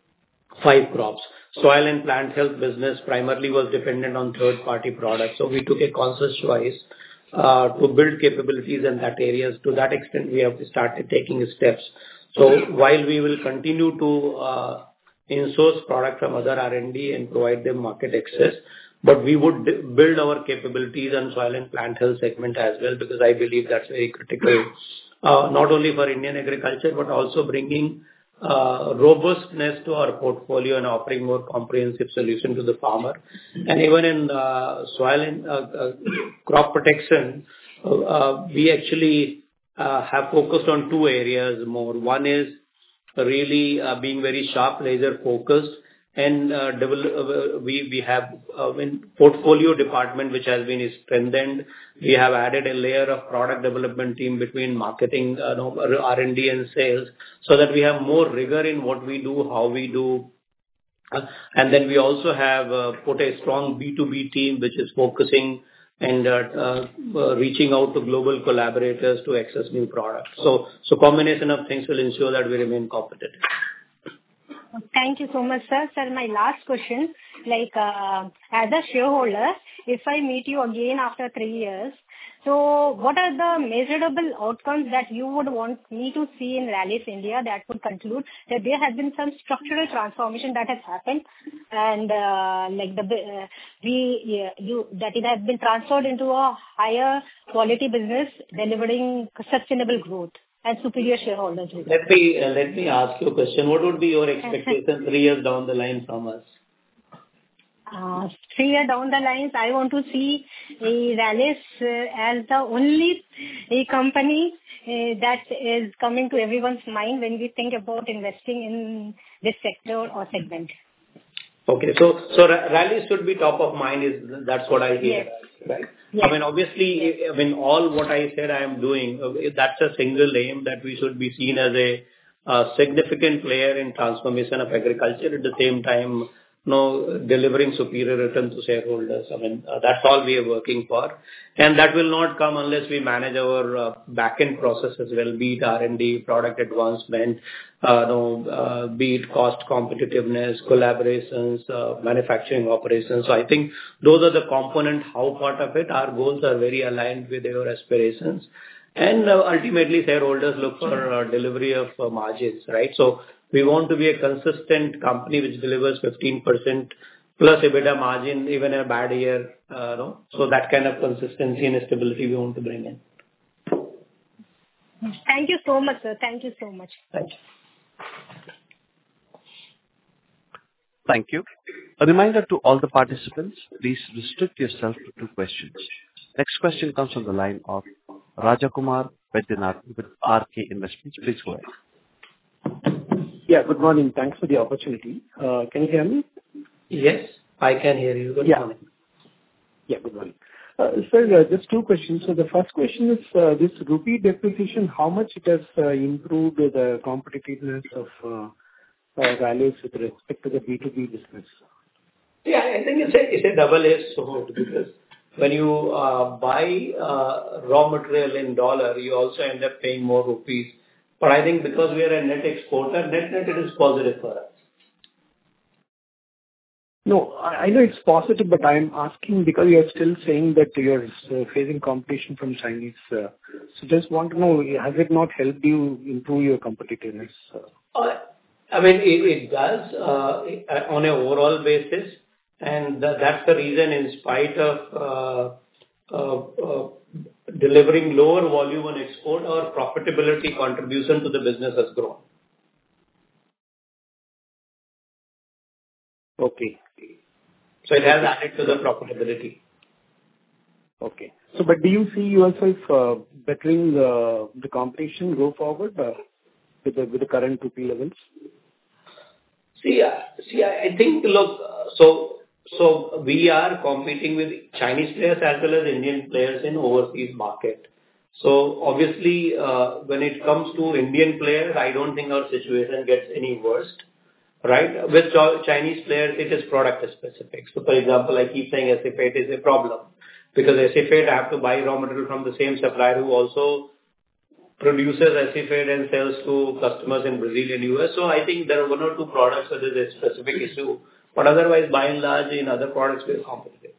five crops. Soil and plant health business primarily was dependent on third-party products. So we took a conscious choice uh, to build capabilities in that areas. To that extent, we have started taking steps. So while we will continue to uh, in-source product from other R and D and provide them market access, but we would d- build our capabilities on soil and plant health segment as well, because I believe that's very critical, uh, not only for Indian agriculture, but also bringing uh, robustness to our portfolio and offering more comprehensive solution to the farmer. And even in uh, soil and uh, uh, crop protection, uh, uh, we actually uh, have focused on two areas more. One is really uh, being very sharp, laser focused, and uh, develop, uh, we we have uh, in portfolio department which has been strengthened. We have added a layer of product development team between marketing, uh, no, R and D and sales, so that we have more rigor in what we do, how we do. Uh, and then we also have uh, put a strong B two B team which is focusing and uh, uh, uh, reaching out to global collaborators to access new products. So, so combination of things will ensure that we remain competitive. Thank you so much, sir. Sir, my last question, like uh, as a shareholder, if I meet you again after three years, so what are the measurable outcomes that you would want me to see in Rallis India that would conclude that there has been some structural transformation that has happened, and uh, like the uh, we yeah, you that it has been transferred into a higher quality business delivering sustainable growth and superior shareholders? Let me uh, let me ask you a question. What would be your expectation three years down the line from us? Uh, three years down the lines, I want to see a Rallis uh, as the only a company uh, that is coming to everyone's mind when we think about investing in this sector or segment. Okay, so so Rallis should be top of mind. Is that's what I hear, yes. right? Yes. I mean, obviously, yes. I mean, all what I said I am doing, that's a single aim that we should be seen as a a significant player in transformation of agriculture, at the same time, you know, delivering superior return to shareholders. I mean, uh, that's all we are working for. And that will not come unless we manage our uh, back-end processes well, be it R and D, product advancement, uh, you know, uh, be it cost competitiveness, collaborations, uh, manufacturing operations. So I think those are the components, how part of it. Our goals are very aligned with your aspirations. And uh, ultimately, shareholders look for uh, delivery of uh, margins, right? So we want to be a consistent company which delivers fifteen percent plus EBITDA margin even in a bad year. Uh, no? So that kind of consistency and stability we want to bring in. Thank you so much, sir. Thank you so much. Thank you. Thank you. A reminder to all the participants, please restrict yourself to two questions. Next question comes from the line of Rajakumar Vaidyanathan with R K Investments. Please go ahead. Yeah, good morning. Thanks for the opportunity. Uh, Can you hear me? Yes, I can hear you. Good Yeah. morning. Yeah, good morning. Uh, Sir, uh, just two questions. So the first question is, uh, this rupee depreciation, how much it has uh, improved the competitiveness of uh, uh, Rallis with respect to the B two B business? Yeah, I think it's a, it's a double-edged sword, because when you uh, buy uh, raw material in dollar, you also end up paying more rupees. But I think because we are a net exporter, net-net it is positive for us. No, I I know it's positive, but I'm asking because you're still saying that you're uh, facing competition from Chinese. uh, So just want to know, has it not helped you improve your competitiveness? uh? Uh, I mean, it it does uh, on an overall basis, and tha- that's the reason, in spite of uh, uh, uh, delivering lower volume on export, our profitability contribution to the business has grown. Okay. So it has added to the profitability. Okay. So, but do you see yourself uh, bettering uh, the competition go forward uh, with the with the current rupee levels? See, uh, see, I I think, look, uh, so so we are competing with Chinese players as well as Indian players in overseas market. So obviously, uh, when it comes to Indian players, I don't think our situation gets any worse, right? With Ch- Chinese players, it is product specific. So for example, I keep saying acephate is a problem, because acephate, I have to buy raw material from the same supplier who also produces acephate and sells to customers in Brazil and U S. So I think there are one or two products where there is a specific issue, but otherwise, by and large, in other products, we are competitive.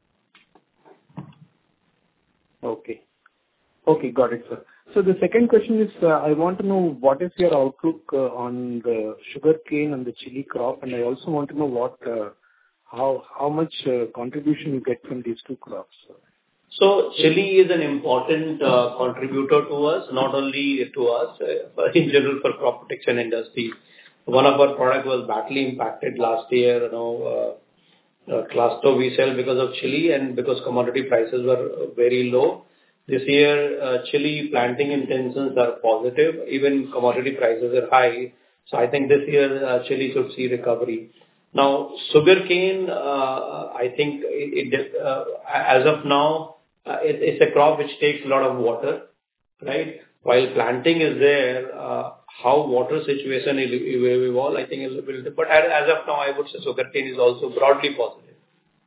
Okay. Okay, got it, sir. So the second question is, uh, I want to know what is your outlook uh, on the sugarcane and the chili crop, and I also want to know what, uh, how how much uh, contribution you get from these two crops. So chili is an important uh, contributor to us, not only to us, uh, but in general for crop protection industry. One of our product was badly impacted last year, you know, uh, uh, Clasto we sell because of chili and because commodity prices were uh, very low. This year, uh, chili planting intentions are positive, even commodity prices are high. So I think this year, uh, chili should see recovery. Now, sugarcane, uh, I think it, it, uh, as of now, uh, it, it's a crop which takes a lot of water, right? While planting is there, uh, how water situation will will evolve, I think it will. But as as of now, I would say sugarcane is also broadly positive.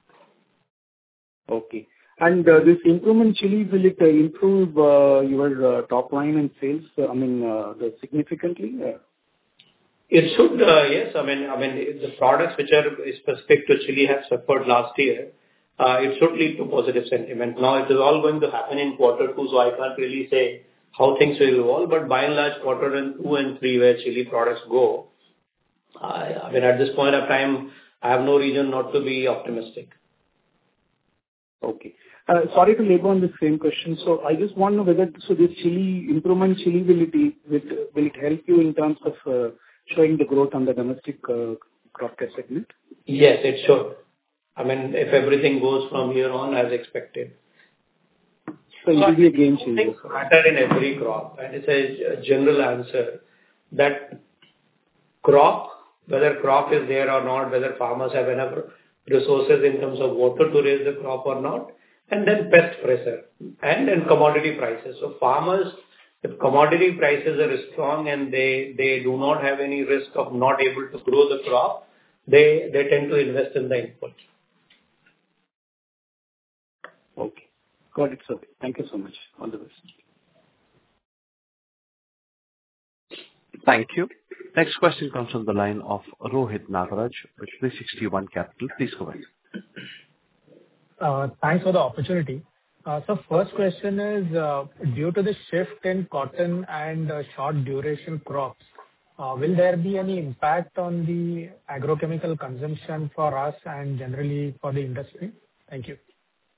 Okay. And uh, this improvement chili, will it uh, improve uh, your uh, top line and sales, uh, I mean, uh, the significantly? Uh, It should, uh, yes. I mean, I mean, the products which are specific to chili have suffered last year. Uh, It should lead to positive sentiment. Now, it is all going to happen in quarter two, so I can't really say how things will evolve, but by and large, quarter and two and three, where chili products go, I I mean, at this point of time, I have no reason not to be optimistic. Okay. Uh, Sorry to labor on the same question. So I just want to know whether, so this chili, improvement chili, will it will it will it help you in terms of uh, showing the growth on the domestic uh, crop care segment? Yes, it should. I mean, if everything goes from here on as expected. So it will be a game changer. Things matter in every crop, and it's a general answer that crop, whether crop is there or not, whether farmers have enough resources in terms of water to raise the crop or not, and then pest pressure and then commodity prices. So farmers if commodity prices are strong and they, they do not have any risk of not able to grow the crop, they, they tend to invest in the inputs. Okay. Got it, sir. Thank you so much. All the best. Thank you. Next question comes from the line of Rohit Nagaraj with three sixty ONE Capital. Please go ahead. Uh, Thanks for the opportunity. Uh, So first question is, uh, due to the shift in cotton and uh, short duration crops, uh, will there be any impact on the agrochemical consumption for us and generally for the industry? Thank you.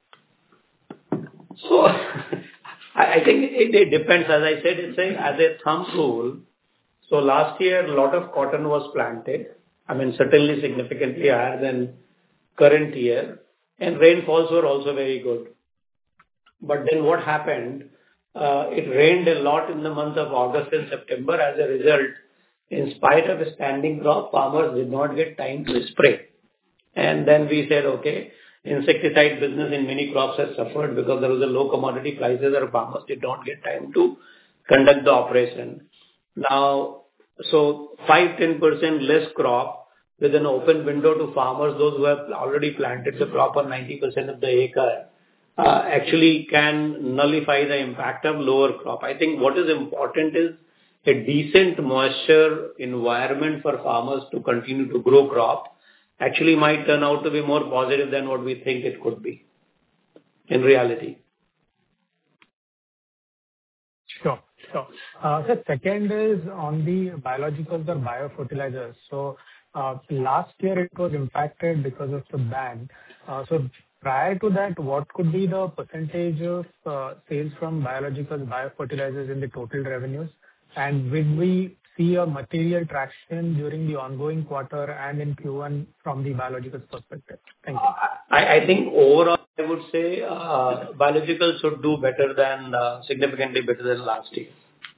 So I I think it it depends. As I said, it's a, as a thumb rule. So last year, a lot of cotton was planted. I mean, certainly significantly higher than current year, and rainfalls were also very good. But then what happened? Uh, it rained a lot in the month of August and September. As a result, in spite of a standing crop, farmers did not get time to spray. And then we said, okay, insecticide business in many crops has suffered because there was a low commodity prices and farmers did not get time to conduct the operation. Now, so five to ten percent less crop with an open window to farmers, those who have already planted the crop on ninety percent of the acre, uh, actually can nullify the impact of lower crop. I think what is important is a decent moisture environment for farmers to continue to grow crop actually might turn out to be more positive than what we think it could be in reality. Sure. Sure. Uh, So second is on the biologicals or biofertilizers. So, uh, last year it was impacted because of the ban. Uh, So prior to that, what could be the percentage of uh, sales from biologicals, biofertilizers in the total revenues? And will we see a material traction during the ongoing quarter and in Q one from the biologicals perspective? Thank you. I I think overall, I would say, uh, biologicals should do better than, uh, significantly better than last year.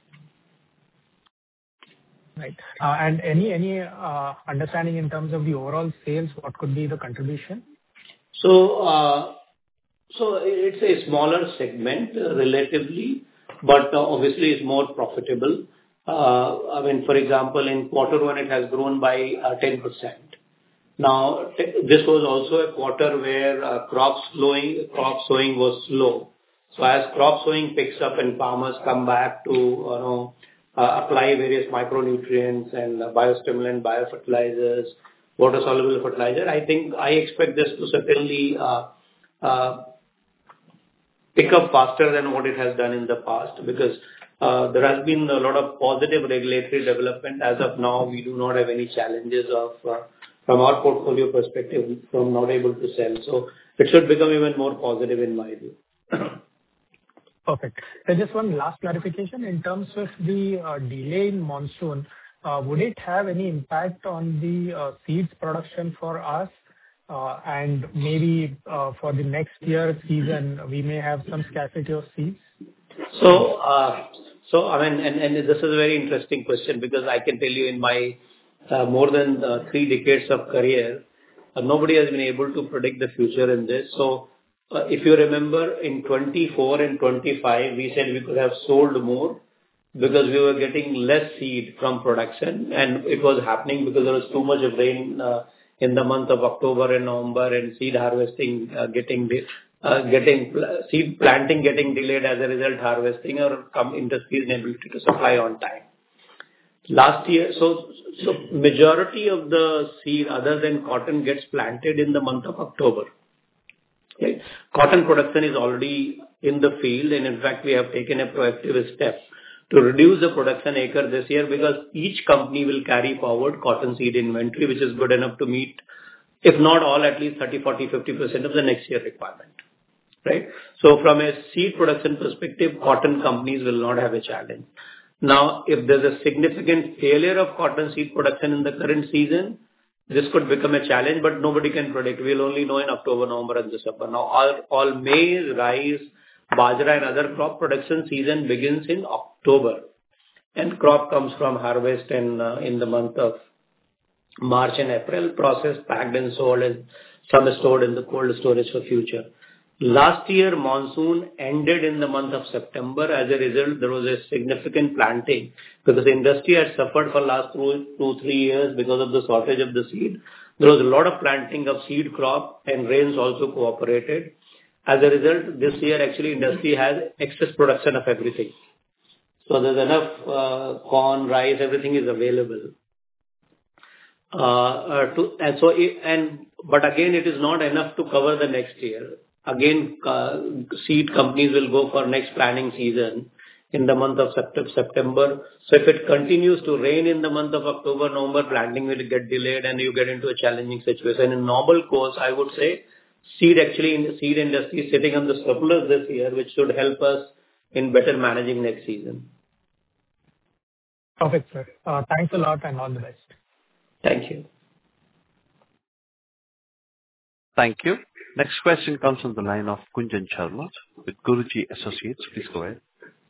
Right. Uh, And any any uh, understanding in terms of the overall sales, what could be the contribution? So, uh, so it's a smaller segment, uh, relatively, but uh, obviously it's more profitable. Uh, I mean, for example, in quarter one, it has grown by uh, ten percent. Now, t- this was also a quarter where uh, crop sowing, crop sowing was slow. So as crop sowing picks up and farmers come back to, you know, uh, apply various micronutrients and uh, biostimulant, biofertilizers, water-soluble fertilizer, I think I expect this to certainly uh, uh, pick up faster than what it has done in the past, because uh, there has been a lot of positive regulatory development. As of now, we do not have any challenges of, uh, from our portfolio perspective, from not able to sell. So it should become even more positive in my view. Perfect. So just one last clarification. In terms of the uh, delay in monsoon, uh, would it have any impact on the uh, seeds production for us? Uh, And maybe uh, for the next year season, we may have some scarcity of seeds? So, uh, so I mean, and, and this is a very interesting question, because I can tell you in my uh, more than uh, three decades of career, uh, nobody has been able to predict the future in this. So, uh, if you remember, in twenty-four and twenty-five, we said we could have sold more because we were getting less seed from production, and it was happening because there was too much of rain uh, in the month of October and November, and seed harvesting uh, getting de- uh, getting pl- seed planting getting delayed, as a result harvesting or come industry's inability to supply on time. Last year, so so majority of the seed other than cotton gets planted in the month of October. Okay. Cotton production is already in the field, and in fact we have taken a proactive step to reduce the production acre this year, because each company will carry forward cotton seed inventory, which is good enough to meet, if not all, at least thirty, forty, fifty percent of the next year requirement. Right? So from a seed production perspective, cotton companies will not have a challenge. Now, if there's a significant failure of cotton seed production in the current season, this could become a challenge, but nobody can predict. We'll only know in October, November and December. Now, all, all maize, rice, bajra and other crop production season begins in October, and crop comes from harvest in, uh, in the month of March and April, processed, packed and sold, and some stored in the cold storage for future. Last year, monsoon ended in the month of September. As a result, there was a significant planting because the industry had suffered for last two, two, three years because of the shortage of the seed. There was a lot of planting of seed crop and rains also cooperated. As a result, this year actually industry has excess production of everything. So there's enough uh, corn, rice, everything is available. Uh, uh, to, and so, it, and but again, it is not enough to cover the next year. Again, uh, seed companies will go for next planting season in the month of September. So if it continues to rain in the month of October, November, planting will get delayed and you get into a challenging situation. In normal course, I would say seed actually in the seed industry is sitting on the surplus this year, which should help us in better managing next season. Perfect, sir. Uh, thanks a lot and all the best. Thank you. Thank you. Next question comes from the line of Kunjan Sharma with Guruji Associates. Please go ahead.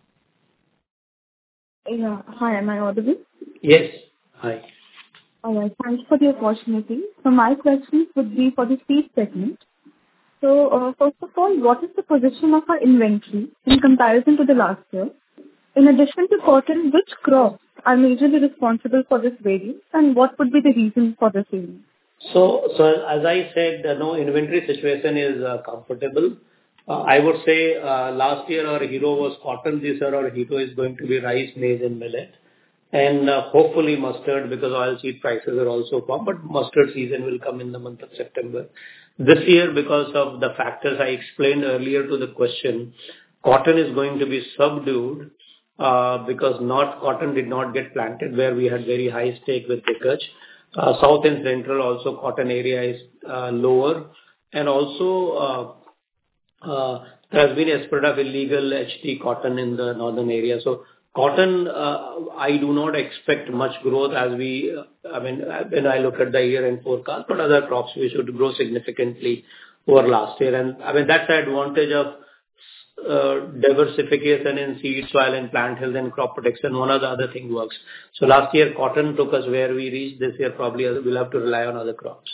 Yeah. Hi, am I audible? Yes. Hi. All right. Thanks for the opportunity. So my questions would be for the seed segment. So uh, first of all, what is the position of our inventory in comparison to the last year? In addition to cotton, which crops are majorly responsible for this variance, and what would be the reason for the same? So, so as I said, uh, no inventory situation is uh, comfortable. Uh, I would say uh, last year our hero was cotton. This year our hero is going to be rice, maize, and millet, and uh, hopefully mustard because oilseed prices are also up. But mustard season will come in the month of September. This year, because of the factors I explained earlier to the question, cotton is going to be subdued. Uh, because North cotton did not get planted where we had very high stake with Diggaz. Uh, South and Central also cotton area is uh, lower. And also uh, uh, there has been a spread of illegal H T cotton in the northern area. So cotton, uh, I do not expect much growth as we, uh, I mean, when I look at the year-end forecast, but other crops we should grow significantly over last year. And I mean, that's the advantage of Uh, diversification in seed, soil and plant health and crop protection. One of the other thing works. So last year cotton took us where we reached. This year probably we'll have to rely on other crops.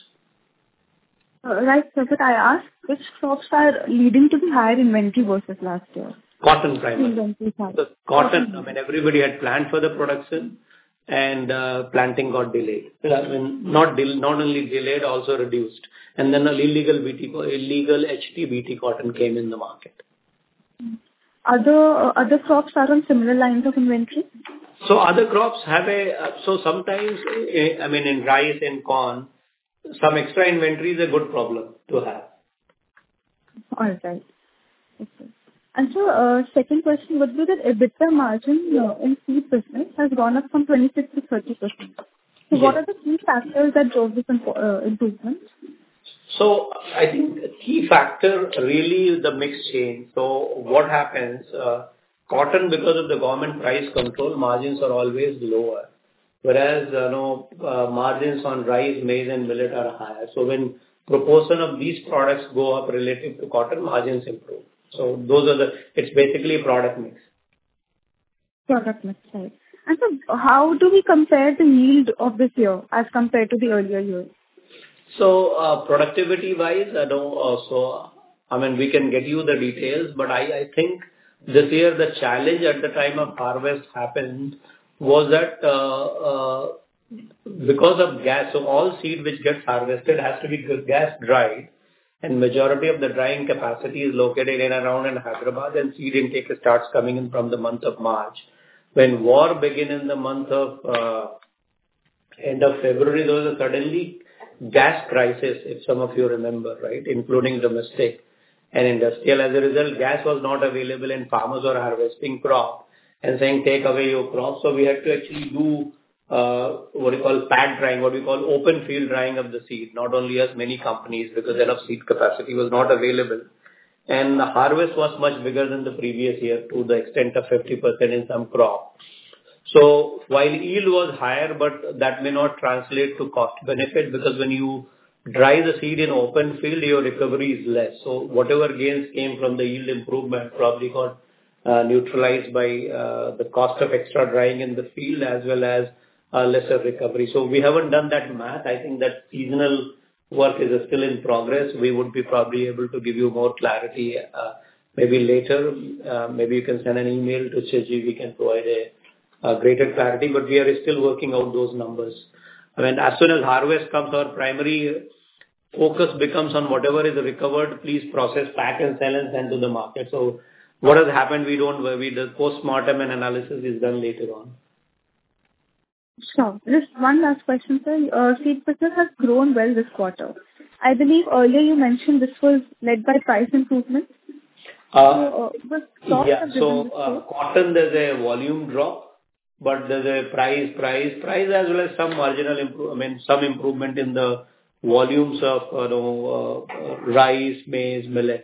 Uh, right, sir, but I asked which crops are leading to the higher inventory versus last year? Cotton primarily. Inventory side. The cotton, I mean, everybody had planned for the production and uh, planting got delayed. I mean, not del- not only delayed, also reduced. And then an illegal B T, illegal H T B T cotton came in the market. Other uh, other crops are on similar lines of inventory? So other crops have a, uh, so sometimes, uh, I mean, in rice and corn, some extra inventory is a good problem to have. All right. Okay. And so, uh, second question would be that EBITDA margin uh, in seed business has gone up from twenty-six to thirty percent. So Yes. what are the key factors that drove this impo- uh, improvement? So I think the key factor really is the mix change. So what happens, uh, cotton, because of the government price control, margins are always lower, whereas, you know, uh, margins on rice, maize, and millet are higher. So when proportion of these products go up relative to cotton, margins improve. So those are the... It's basically a product mix. Product mix, right. And so how do we compare the yield of this year as compared to the earlier years? So, uh, productivity-wise, I don't also, I mean, we can get you the details, but I, I think this year the challenge at the time of harvest happened was that, uh, uh, because of gas, so all seed which gets harvested has to be gas dried, and majority of the drying capacity is located in around in Hyderabad, and seed intake starts coming in from the month of March. When war began in the month of, uh, end of February, there was a suddenly gas crisis, if some of you remember, right, including domestic and industrial. As a result, gas was not available and farmers were harvesting crop and saying, take away your crop. So we had to actually do uh, what we call pad drying, what we call open field drying of the seed, not only us, many companies, because enough seed capacity was not available. And the harvest was much bigger than the previous year to the extent of fifty percent in some crop. So while yield was higher, but that may not translate to cost benefit, because when you dry the seed in open field, your recovery is less. So whatever gains came from the yield improvement probably got uh, neutralized by uh, the cost of extra drying in the field as well as uh, lesser recovery. So we haven't done that math. I think that seasonal work is still in progress. We would be probably able to give you more clarity uh, maybe later. Uh, maybe you can send an email to Chiji. We can provide a, a greater clarity, but we are still working out those numbers. I mean, as soon as harvest comes, our primary focus becomes on whatever is recovered, please process, pack and sell and send to the market. So what has happened, we don't, we the post-mortem and analysis is done later on. Sure. Just one last question, sir. Uh, Seed business has grown well this quarter. I believe earlier you mentioned this was led by price improvement. Uh, so, uh, was crop yeah, a so business uh, growth? cotton there's a volume drop, but there's a price, price, price as well as some marginal improvement, I mean some improvement in the volumes of uh, you know, uh, uh, rice, maize, millet.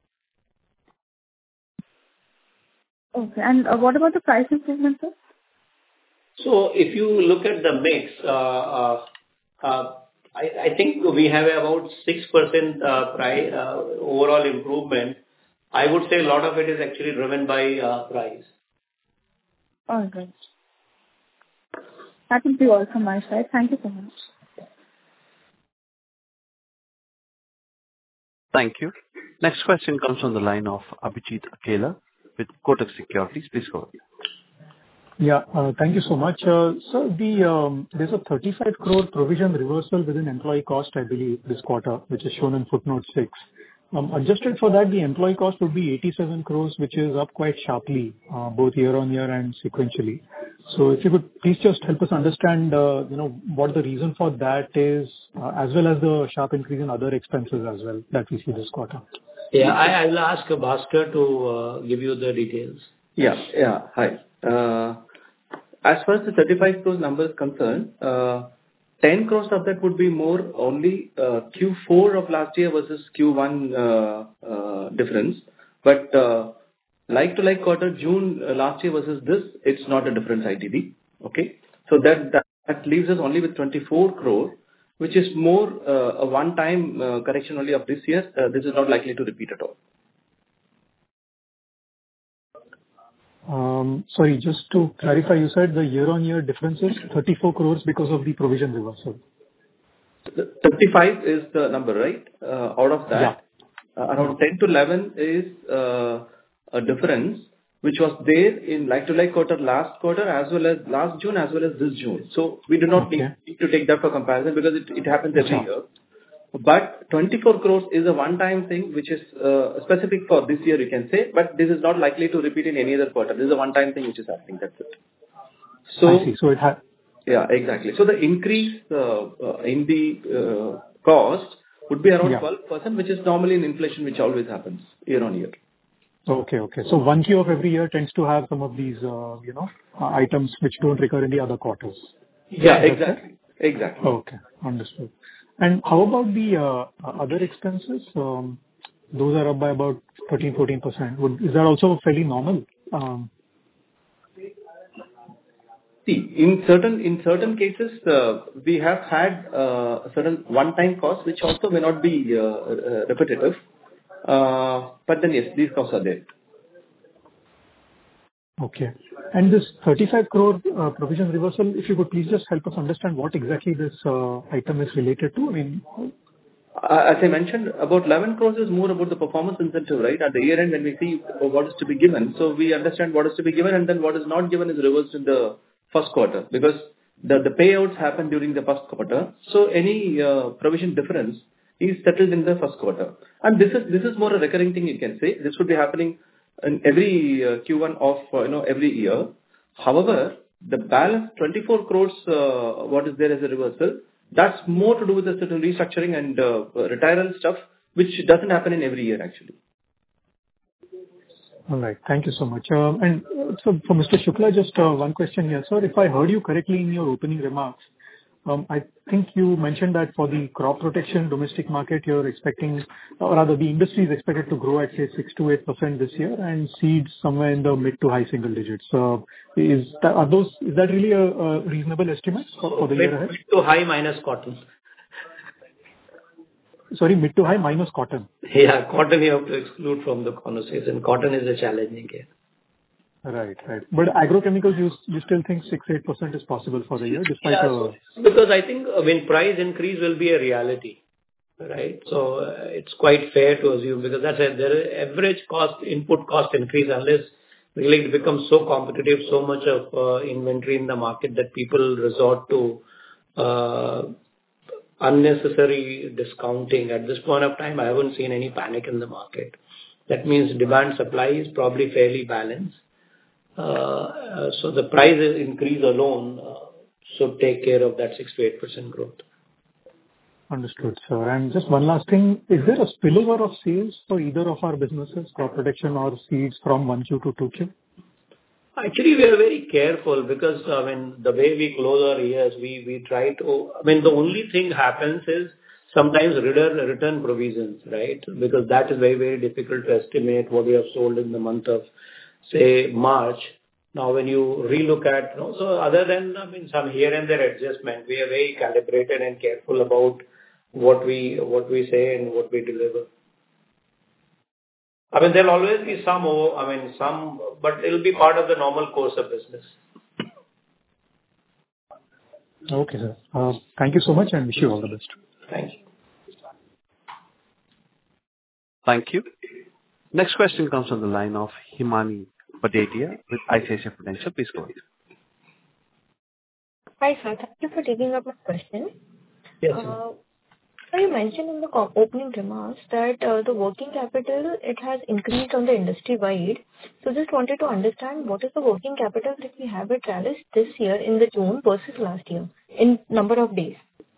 Okay. And uh, what about the price improvement, sir? So if you look at the mix, uh, uh, uh, I, I think we have about six percent uh, price uh, overall improvement. I would say a lot of it is actually driven by uh, price. All right. That would be all from my side. Thank you so much. Thank you. Next question comes from the line of Abhijit Akela with Kotak Securities. Please go ahead. Yeah, uh, thank you so much. Uh, So the um, there's a thirty-five crore provision reversal within employee cost, I believe, this quarter, which is shown in footnote six. Um, Adjusted for that, the employee cost would be eighty-seven crores, which is up quite sharply, uh, both year-on-year and sequentially. So if you could please just help us understand, uh, you know, what the reason for that is, uh, as well as the sharp increase in other expenses as well that we see this quarter. Yeah, I, I will ask Bhaskar to uh, give you the details. Yeah, yeah. Hi. Uh, As far as the thirty-five crores number is concerned, uh, ten crores of that would be more only uh, Q four of last year versus Q one uh, uh, difference. But uh, like to like quarter June uh, last year versus this, it's not a difference I T D. Okay, so that that, that leaves us only with twenty-four crore, which is more uh, a one-time uh, correction only of this year. Uh, this is not likely to repeat at all. Um, Sorry, just to clarify, you said the year-on-year difference is thirty-four crores because of the provision reversal. The thirty-five is the number, right? Uh, Out of that, uh, around ten to eleven is uh, a difference which was there in like-to-like quarter last quarter as well as last June as well as this June. So we do not Okay. need need to take that for comparison because it it happens every Sure. year. But twenty-four crores is a one-time thing which is uh, specific for this year, you can say, but this is not likely to repeat in any other quarter. This is a one-time thing which is happening. That's it. So I see. So it had... yeah, exactly. So the increase uh, uh, in the uh, cost would be around Yeah. twelve percent, which is normally in inflation, which always happens year on year. Okay, okay. So one Q of every year tends to have some of these, uh, you know, uh, items which don't recur in the other quarters. Yeah, Is that exactly. Exactly. Okay, understood. And how about the uh, other expenses? Um, Those are up by about thirteen fourteen percent. Would Is that also fairly normal? Um, See, in certain in certain cases, uh, we have had uh, a certain one-time costs, which also may not be uh, uh, repetitive. Uh, But then, yes, these costs are there. Okay. And this thirty-five crore uh, provision reversal, if you could please just help us understand what exactly this uh, item is related to. I mean, Uh, As I mentioned, about eleven crores is more about the performance incentive, right? At the year end, when we see what is to be given, so we understand what is to be given, and then what is not given is reversed in the first quarter, because the the payouts happen during the first quarter. So any uh, provision difference is settled in the first quarter. And this is this is more a recurring thing, you can say. This would be happening in every uh, Q one of, uh, you know, every year. However, the balance twenty-four crores, uh, what is there as a reversal, that's more to do with the certain restructuring and uh, retirement stuff, which doesn't happen in every year, actually. all right. Thank you so much. Um, And uh, so for Mister Shukla, just uh, one question here, sir. If I heard you correctly in your opening remarks, um, I think you mentioned that for the crop protection domestic market, you're expecting, or rather, the industry is expected to grow at, say, six to eight percent this year, and seeds somewhere in the mid to high single digits. So is that, are those, is that really a a reasonable estimate for for the year Mid, ahead? mid to high minus cotton. Sorry, mid to high minus cotton. Yeah, cotton you have to exclude from the conversation. Cotton is a challenging case. Right. Right. But agrochemicals, you you still think six to eight percent is possible for the year despite Yeah, a... so because I think, I mean, price increase will be a reality. right? So uh, it's quite fair to assume because that's a, there is average cost, input cost increase unless really it becomes so competitive, so much of uh, inventory in the market that people resort to uh, unnecessary discounting. At this point of time, I haven't seen any panic in the market. That means demand supply is probably fairly balanced. Uh, uh, so the price increase alone uh, should take care of that six to eight percent growth. Understood, sir. And just one last thing, is there a spillover of sales for either of our businesses, crop protection or seeds, from one Q to two Q? Actually, we are very careful because, I mean, the way we close our years, we we try to... I mean, the only thing happens is sometimes return return provisions, right? Because that is very, very difficult to estimate what we have sold in the month of, say, March. Now, when you relook at, you know, so other than, I mean, some here and there adjustment, we are very calibrated and careful about what we what we say and what we deliver. I mean, there'll always be some, over- I mean, some, but it'll be part of the normal course of business. Okay, sir. Uh, Thank you so much, and wish you all the best. Thank you. Thank you. Next question comes on the line of Himani Badetia with I C I C I Prudential. Please go ahead. Hi, sir. Thank you for taking up my question. Yes. Uh, So you mentioned in the co- opening remarks that uh, the working capital, it has increased on the industry-wide. So just wanted to understand what is the working capital that we have at Rallis this year in the June versus last year in number of days?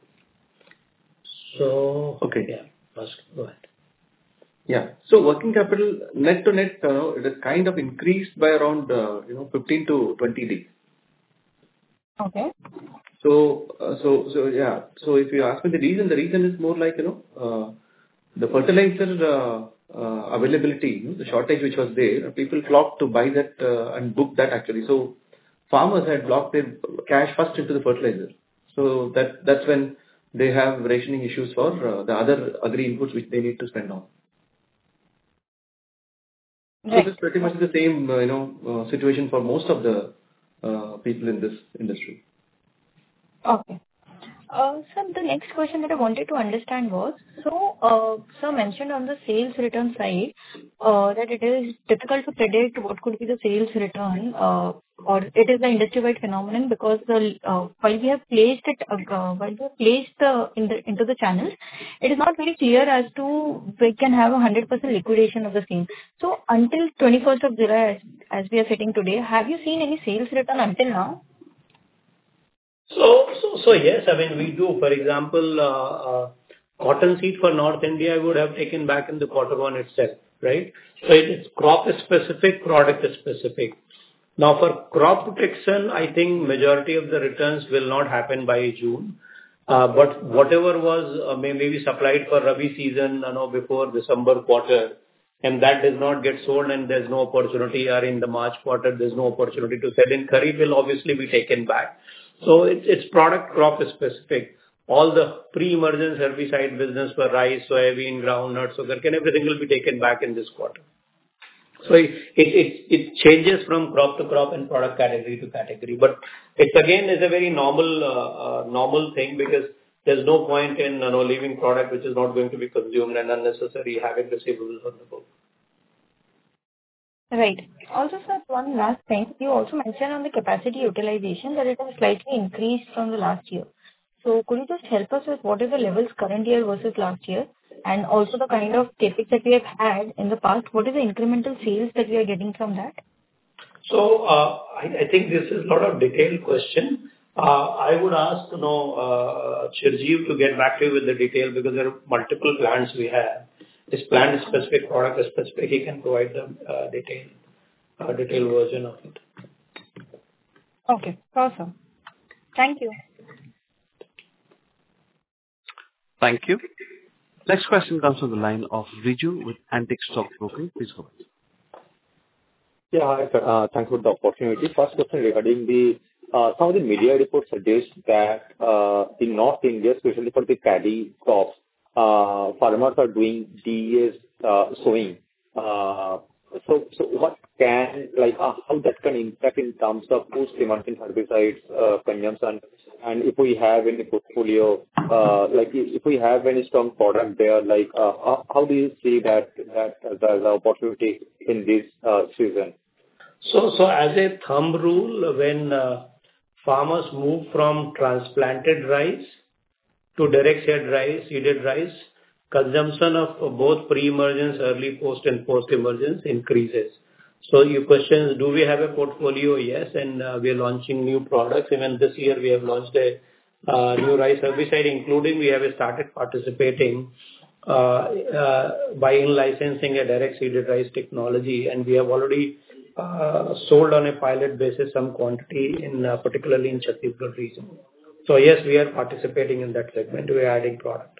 So, Okay. yeah, first, go ahead. Yeah. So working capital net to net, you know, it has kind of increased by around, uh, you know, fifteen to twenty days. Okay. So, uh, so, so yeah. So if you ask me the reason, the reason is more like, you know, uh, the fertilizer uh, uh, availability, you know, the shortage which was there, people flocked to buy that uh, and book that actually. So farmers had blocked their cash first into the fertilizer. So that that's when they have rationing issues for uh, the other agri inputs which they need to spend on. So Right. this is pretty much the same, uh, you know, uh, situation for most of the uh, people in this industry. Okay. Uh, Sir, the next question that I wanted to understand was, so, uh, sir mentioned on the sales return side, uh, that it is difficult to predict what could be the sales return, uh, or it is the industry-wide phenomenon because the, uh, while we have placed it, uh, uh, while we have placed the, in the, into the channels, it is not very clear as to we can have a one hundred percent liquidation of the same. So until twenty-first of July, as, as we are sitting today, have you seen any sales return until now? So, so, so yes, I mean, we do. For example, uh, uh, cotton seed for North India, I would have taken back in the quarter one itself, right? So it is crop specific, product specific. Now, for crop protection, I think majority of the returns will not happen by June. Uh, But whatever was uh, may- maybe supplied for Rabi season, you know, before December quarter, and that does not get sold and there's no opportunity, or in the March quarter, there's no opportunity to sell in Kharif, will obviously be taken back. So it's it's product crop specific. All the pre-emergence herbicide business for rice, soybean, groundnut, sugar cane, everything will be taken back in this quarter. So it it it it changes from crop to crop and product category to category. But it again is a very normal uh, uh, normal thing because there's no point in, you know, leaving product which is not going to be consumed and unnecessary having receivables on the book. Right. Also, sir, one last thing. You also mentioned on the capacity utilization that it has slightly increased from the last year. So could you just help us with what is the levels current year versus last year? And also the kind of CapEx that we have had in the past, what is the incremental sales that we are getting from that? So, uh, I I think this is a lot of detailed question. Uh, I would ask, you know, uh, Chirjeev to get back to you with the detail because there are multiple plants we have. This plant is specific, product is specific, he can provide the uh, detail, uh, detailed version of it. Okay, awesome. Thank you. Thank you. Next question comes from the line of Riju with Antique Stock Broking. Please go ahead. Yeah, hi, sir. Uh, Thanks for the opportunity. First question regarding the uh, some of the media reports suggest that uh, in North India, especially for the paddy crops, uh, farmers are doing D E S uh, sowing. Uh, So so what can, like, uh, how that can impact in terms of post-emergent herbicides uh, consumption And if we have any portfolio, uh, like if if we have any strong product there, like uh, how how do you see that that as an opportunity in this uh, season? So, so as a thumb rule, when uh, farmers move from transplanted rice to direct seed rice, seeded rice, consumption of both pre-emergence, early post and post-emergence increases. So your question is, do we have a portfolio? Yes, and uh, we are launching new products. Even this year, we have launched a uh, new rice herbicide, including we have started participating uh, uh, by in-licensing a direct seeded rice technology, and we have already uh, sold on a pilot basis some quantity, in uh, particularly in Chhattisgarh region. So yes, we are participating in that segment. We are adding product.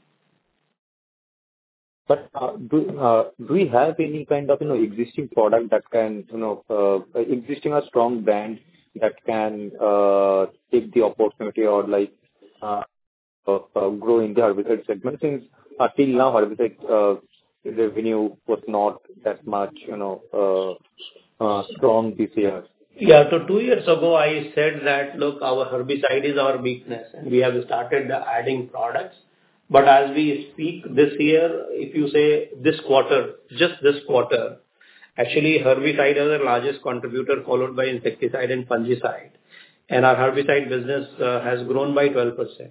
But uh, do uh, do we have any kind of, you know, existing product that can, you know, uh, existing or strong brand that can uh, take the opportunity or like uh, uh, uh, grow in the herbicide segment? Since uh, till now, herbicide uh, revenue was not that much, you know, uh, uh, strong this year. Yeah. So two years ago, I said that, look, our herbicide is our weakness, and we have started adding products. But as we speak this year, if you say this quarter, just this quarter, actually herbicide is the largest contributor, followed by insecticide and fungicide. And our herbicide business uh, has grown by twelve percent.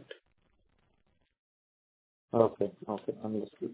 Okay. Okay. Understood.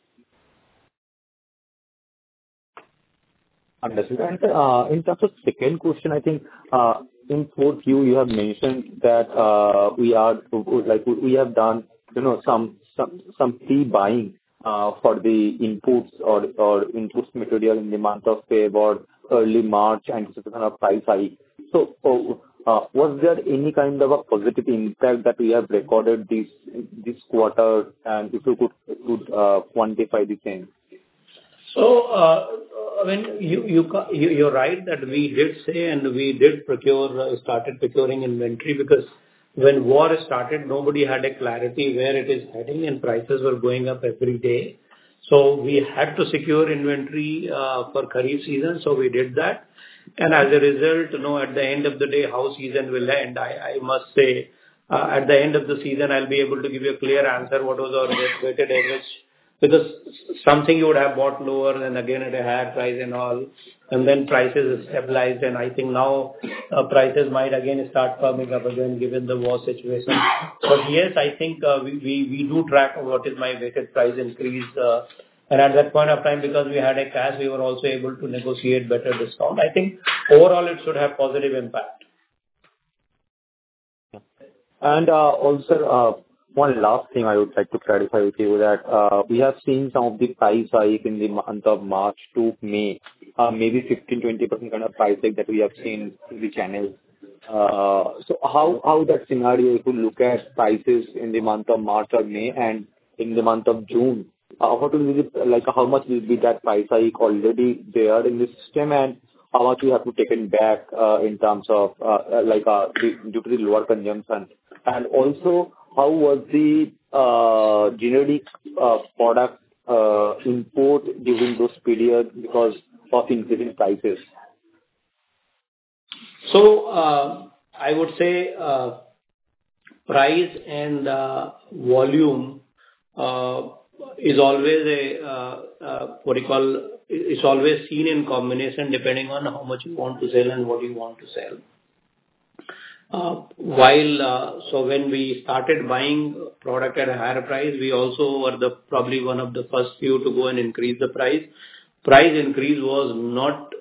Understood. And uh, in terms of second question, I think uh, in fourth Q you have mentioned that uh, we are like we have done, you know, some some some pre-buying uh, for the inputs or or inputs material in the month of February or early March, anticipation of price hike. So, uh, was there any kind of a positive impact that we have recorded this this quarter, and if you could could uh, quantify the same? So, uh, I mean, you, you, ca- you, you're right that we did say, and we did procure, uh, started procuring inventory, because when war started, nobody had a clarity where it is heading, and prices were going up every day. So we had to secure inventory uh, for Kharif season, so we did that. And as a result, you know, at the end of the day, how season will end, I, I must say, uh, at the end of the season, I'll be able to give you a clear answer what was our weighted average. Because something you would have bought lower and again at a higher price and all, and then prices stabilized, and I think now uh, prices might again start firming up again given the war situation. But yes, I think uh, we, we, we do track what is my weighted price increase, uh, and at that point of time, because we had a cash, we were also able to negotiate better discount. I think overall it should have positive impact. And uh, also, uh, one last thing I would like to clarify with you that uh, we have seen some of the price hike in the month of March to May, uh, maybe fifteen to twenty percent kind of price hike that we have seen in the channel. Uh, so how, how that scenario, if you look at prices in the month of March or May and in the month of June, uh, what will be the, like how much will be that price hike already there in the system, and how much we have to take it back uh, in terms of uh, like uh, due to the lower consumption, and also how was the uh, generic uh, product uh, import during those periods because of increasing prices? So, uh, I would say, uh, price and uh, volume uh, is always a, uh, uh, what you call, it's always seen in combination depending on how much you want to sell and what you want to sell. Uh, While, uh, so when we started buying product at a higher price, we also were the probably one of the first few to go and increase the price. Price increase was not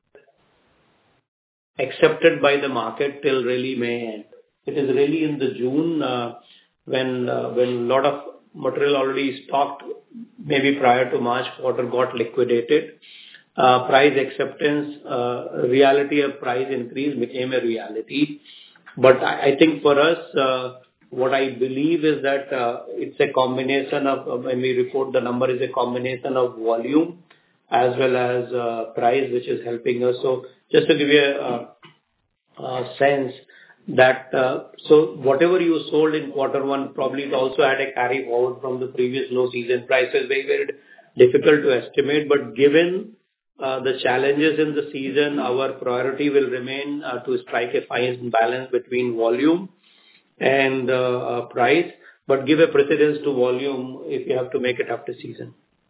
accepted by the market till really May end. It is really in the June, uh, when uh, when a lot of material already stocked, maybe prior to March quarter, got liquidated. Uh, Price acceptance, uh, reality of price increase became a reality. But I I think for us, uh, what I believe is that uh, it's a combination of, uh, when we report the number, is a combination of volume as well as uh, price, which is helping us. So just to give you a uh, uh, sense that, uh, so whatever you sold in quarter one, probably it also had a carry forward from the previous low season prices. Very, very difficult to estimate, but given uh, the challenges in the season, our priority will remain uh, to strike a fine balance between volume and uh, price, but give a precedence to volume if you have to make it after season.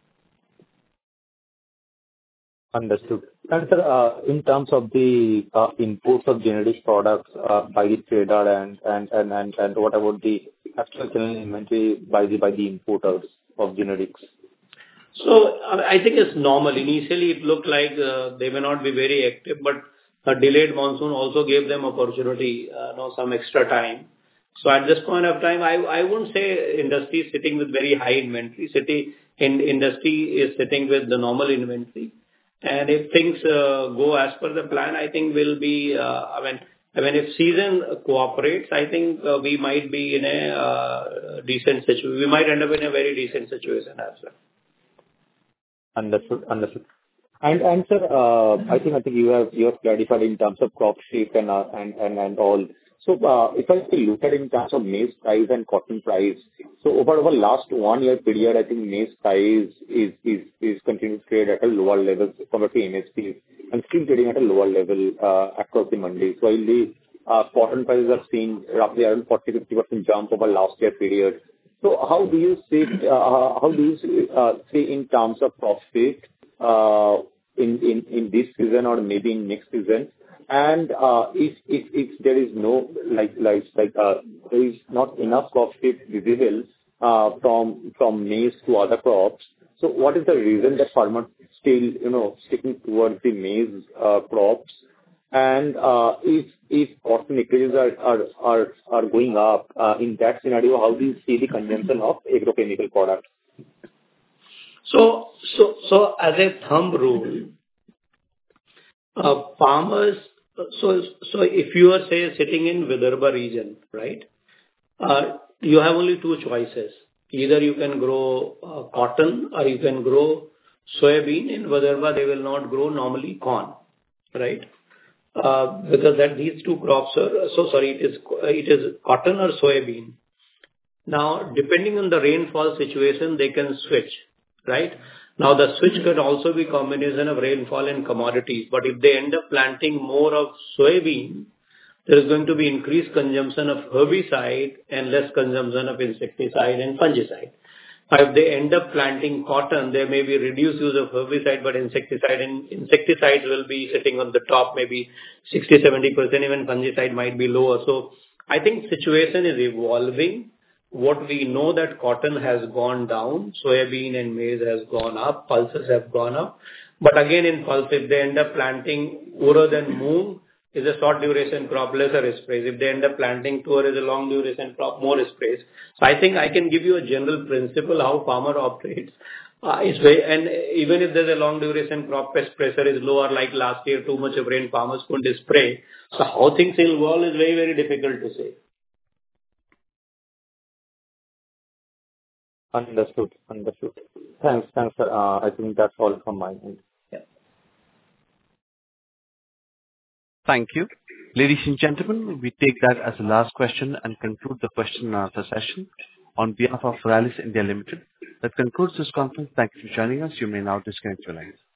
Understood. And sir, uh, in terms of the uh, imports of generic products uh, by the trader and and and and and what about the actual channel inventory by the by the importers of generics? So I I think it's normal. Initially, it looked like uh, they may not be very active, but a delayed monsoon also gave them opportunity, uh, you know, some extra time. So at this point of time, I I wouldn't say industry is sitting with very high inventory. City in industry is sitting with the normal inventory. And if things uh, go as per the plan, I think we'll be, uh, I mean, I mean, if season cooperates, I think uh, we might be in a uh, decent situation. We might end up in a very decent situation as well. Understood. Understood. And and sir, uh, I think I think you have you have clarified in terms of crop shape and uh, and and and all. So uh, if I look at in terms of maize price and cotton price, so over over last one year period, I think maize price is is is continuing to trade at a lower level compared to M S P and still trading at a lower level uh, across the mandis. While the uh, cotton prices have seen roughly around forty to fifty percent jump over last year period. So how do you see uh, how do you uh, see in terms of profit uh, in in in this season or maybe in next season? And uh, if if if there is no like like like uh, there is not enough crop shape visible uh, from from maize to other crops, so what is the reason that farmers still you know sticking towards the maize uh, crops? And uh, if if cotton acreages are are are are going up uh, in that scenario, how do you see the consumption of agrochemical products? So so so as a thumb rule, uh, farmers. So so if you are say sitting in Vidarbha region, right? Uh, you have only two choices. Either you can grow uh, cotton or you can grow soybean. In Vidarbha, they will not grow normally corn, right? Uh, because that these two crops are, so sorry, it is, it is cotton or soybean. Now, depending on the rainfall situation, they can switch, right? Now, the switch could also be combination of rainfall and commodities, but if they end up planting more of soybean, there is going to be increased consumption of herbicide and less consumption of insecticide and fungicide. If they end up planting cotton, there may be reduced use of herbicide, but insecticide and insecticides will be sitting on the top, maybe sixty to seventy percent, even fungicide might be lower. So I think situation is evolving. What we know that cotton has gone down, soybean and maize has gone up, pulses have gone up. But again, in pulse, if they end up planting urad and moong, is a short duration crop, lesser sprays. If they end up planting tur is a long duration crop, more sprays. So I think I can give you a general principle how farmer operates. Uh, it's very, and even if there's a long duration crop, pest pressure is lower, like last year, too much of rain, farmers couldn't spray. So how things will evolve is very, very difficult to say. Understood. Understood. Thanks. Thanks, sir. Uh, I think that's all from my end. Yeah. Thank you. Ladies and gentlemen, we take that as the last question and conclude the question and answer session. On behalf of Rallis India Limited, that concludes this conference. Thank you for joining us. You may now disconnect your lines.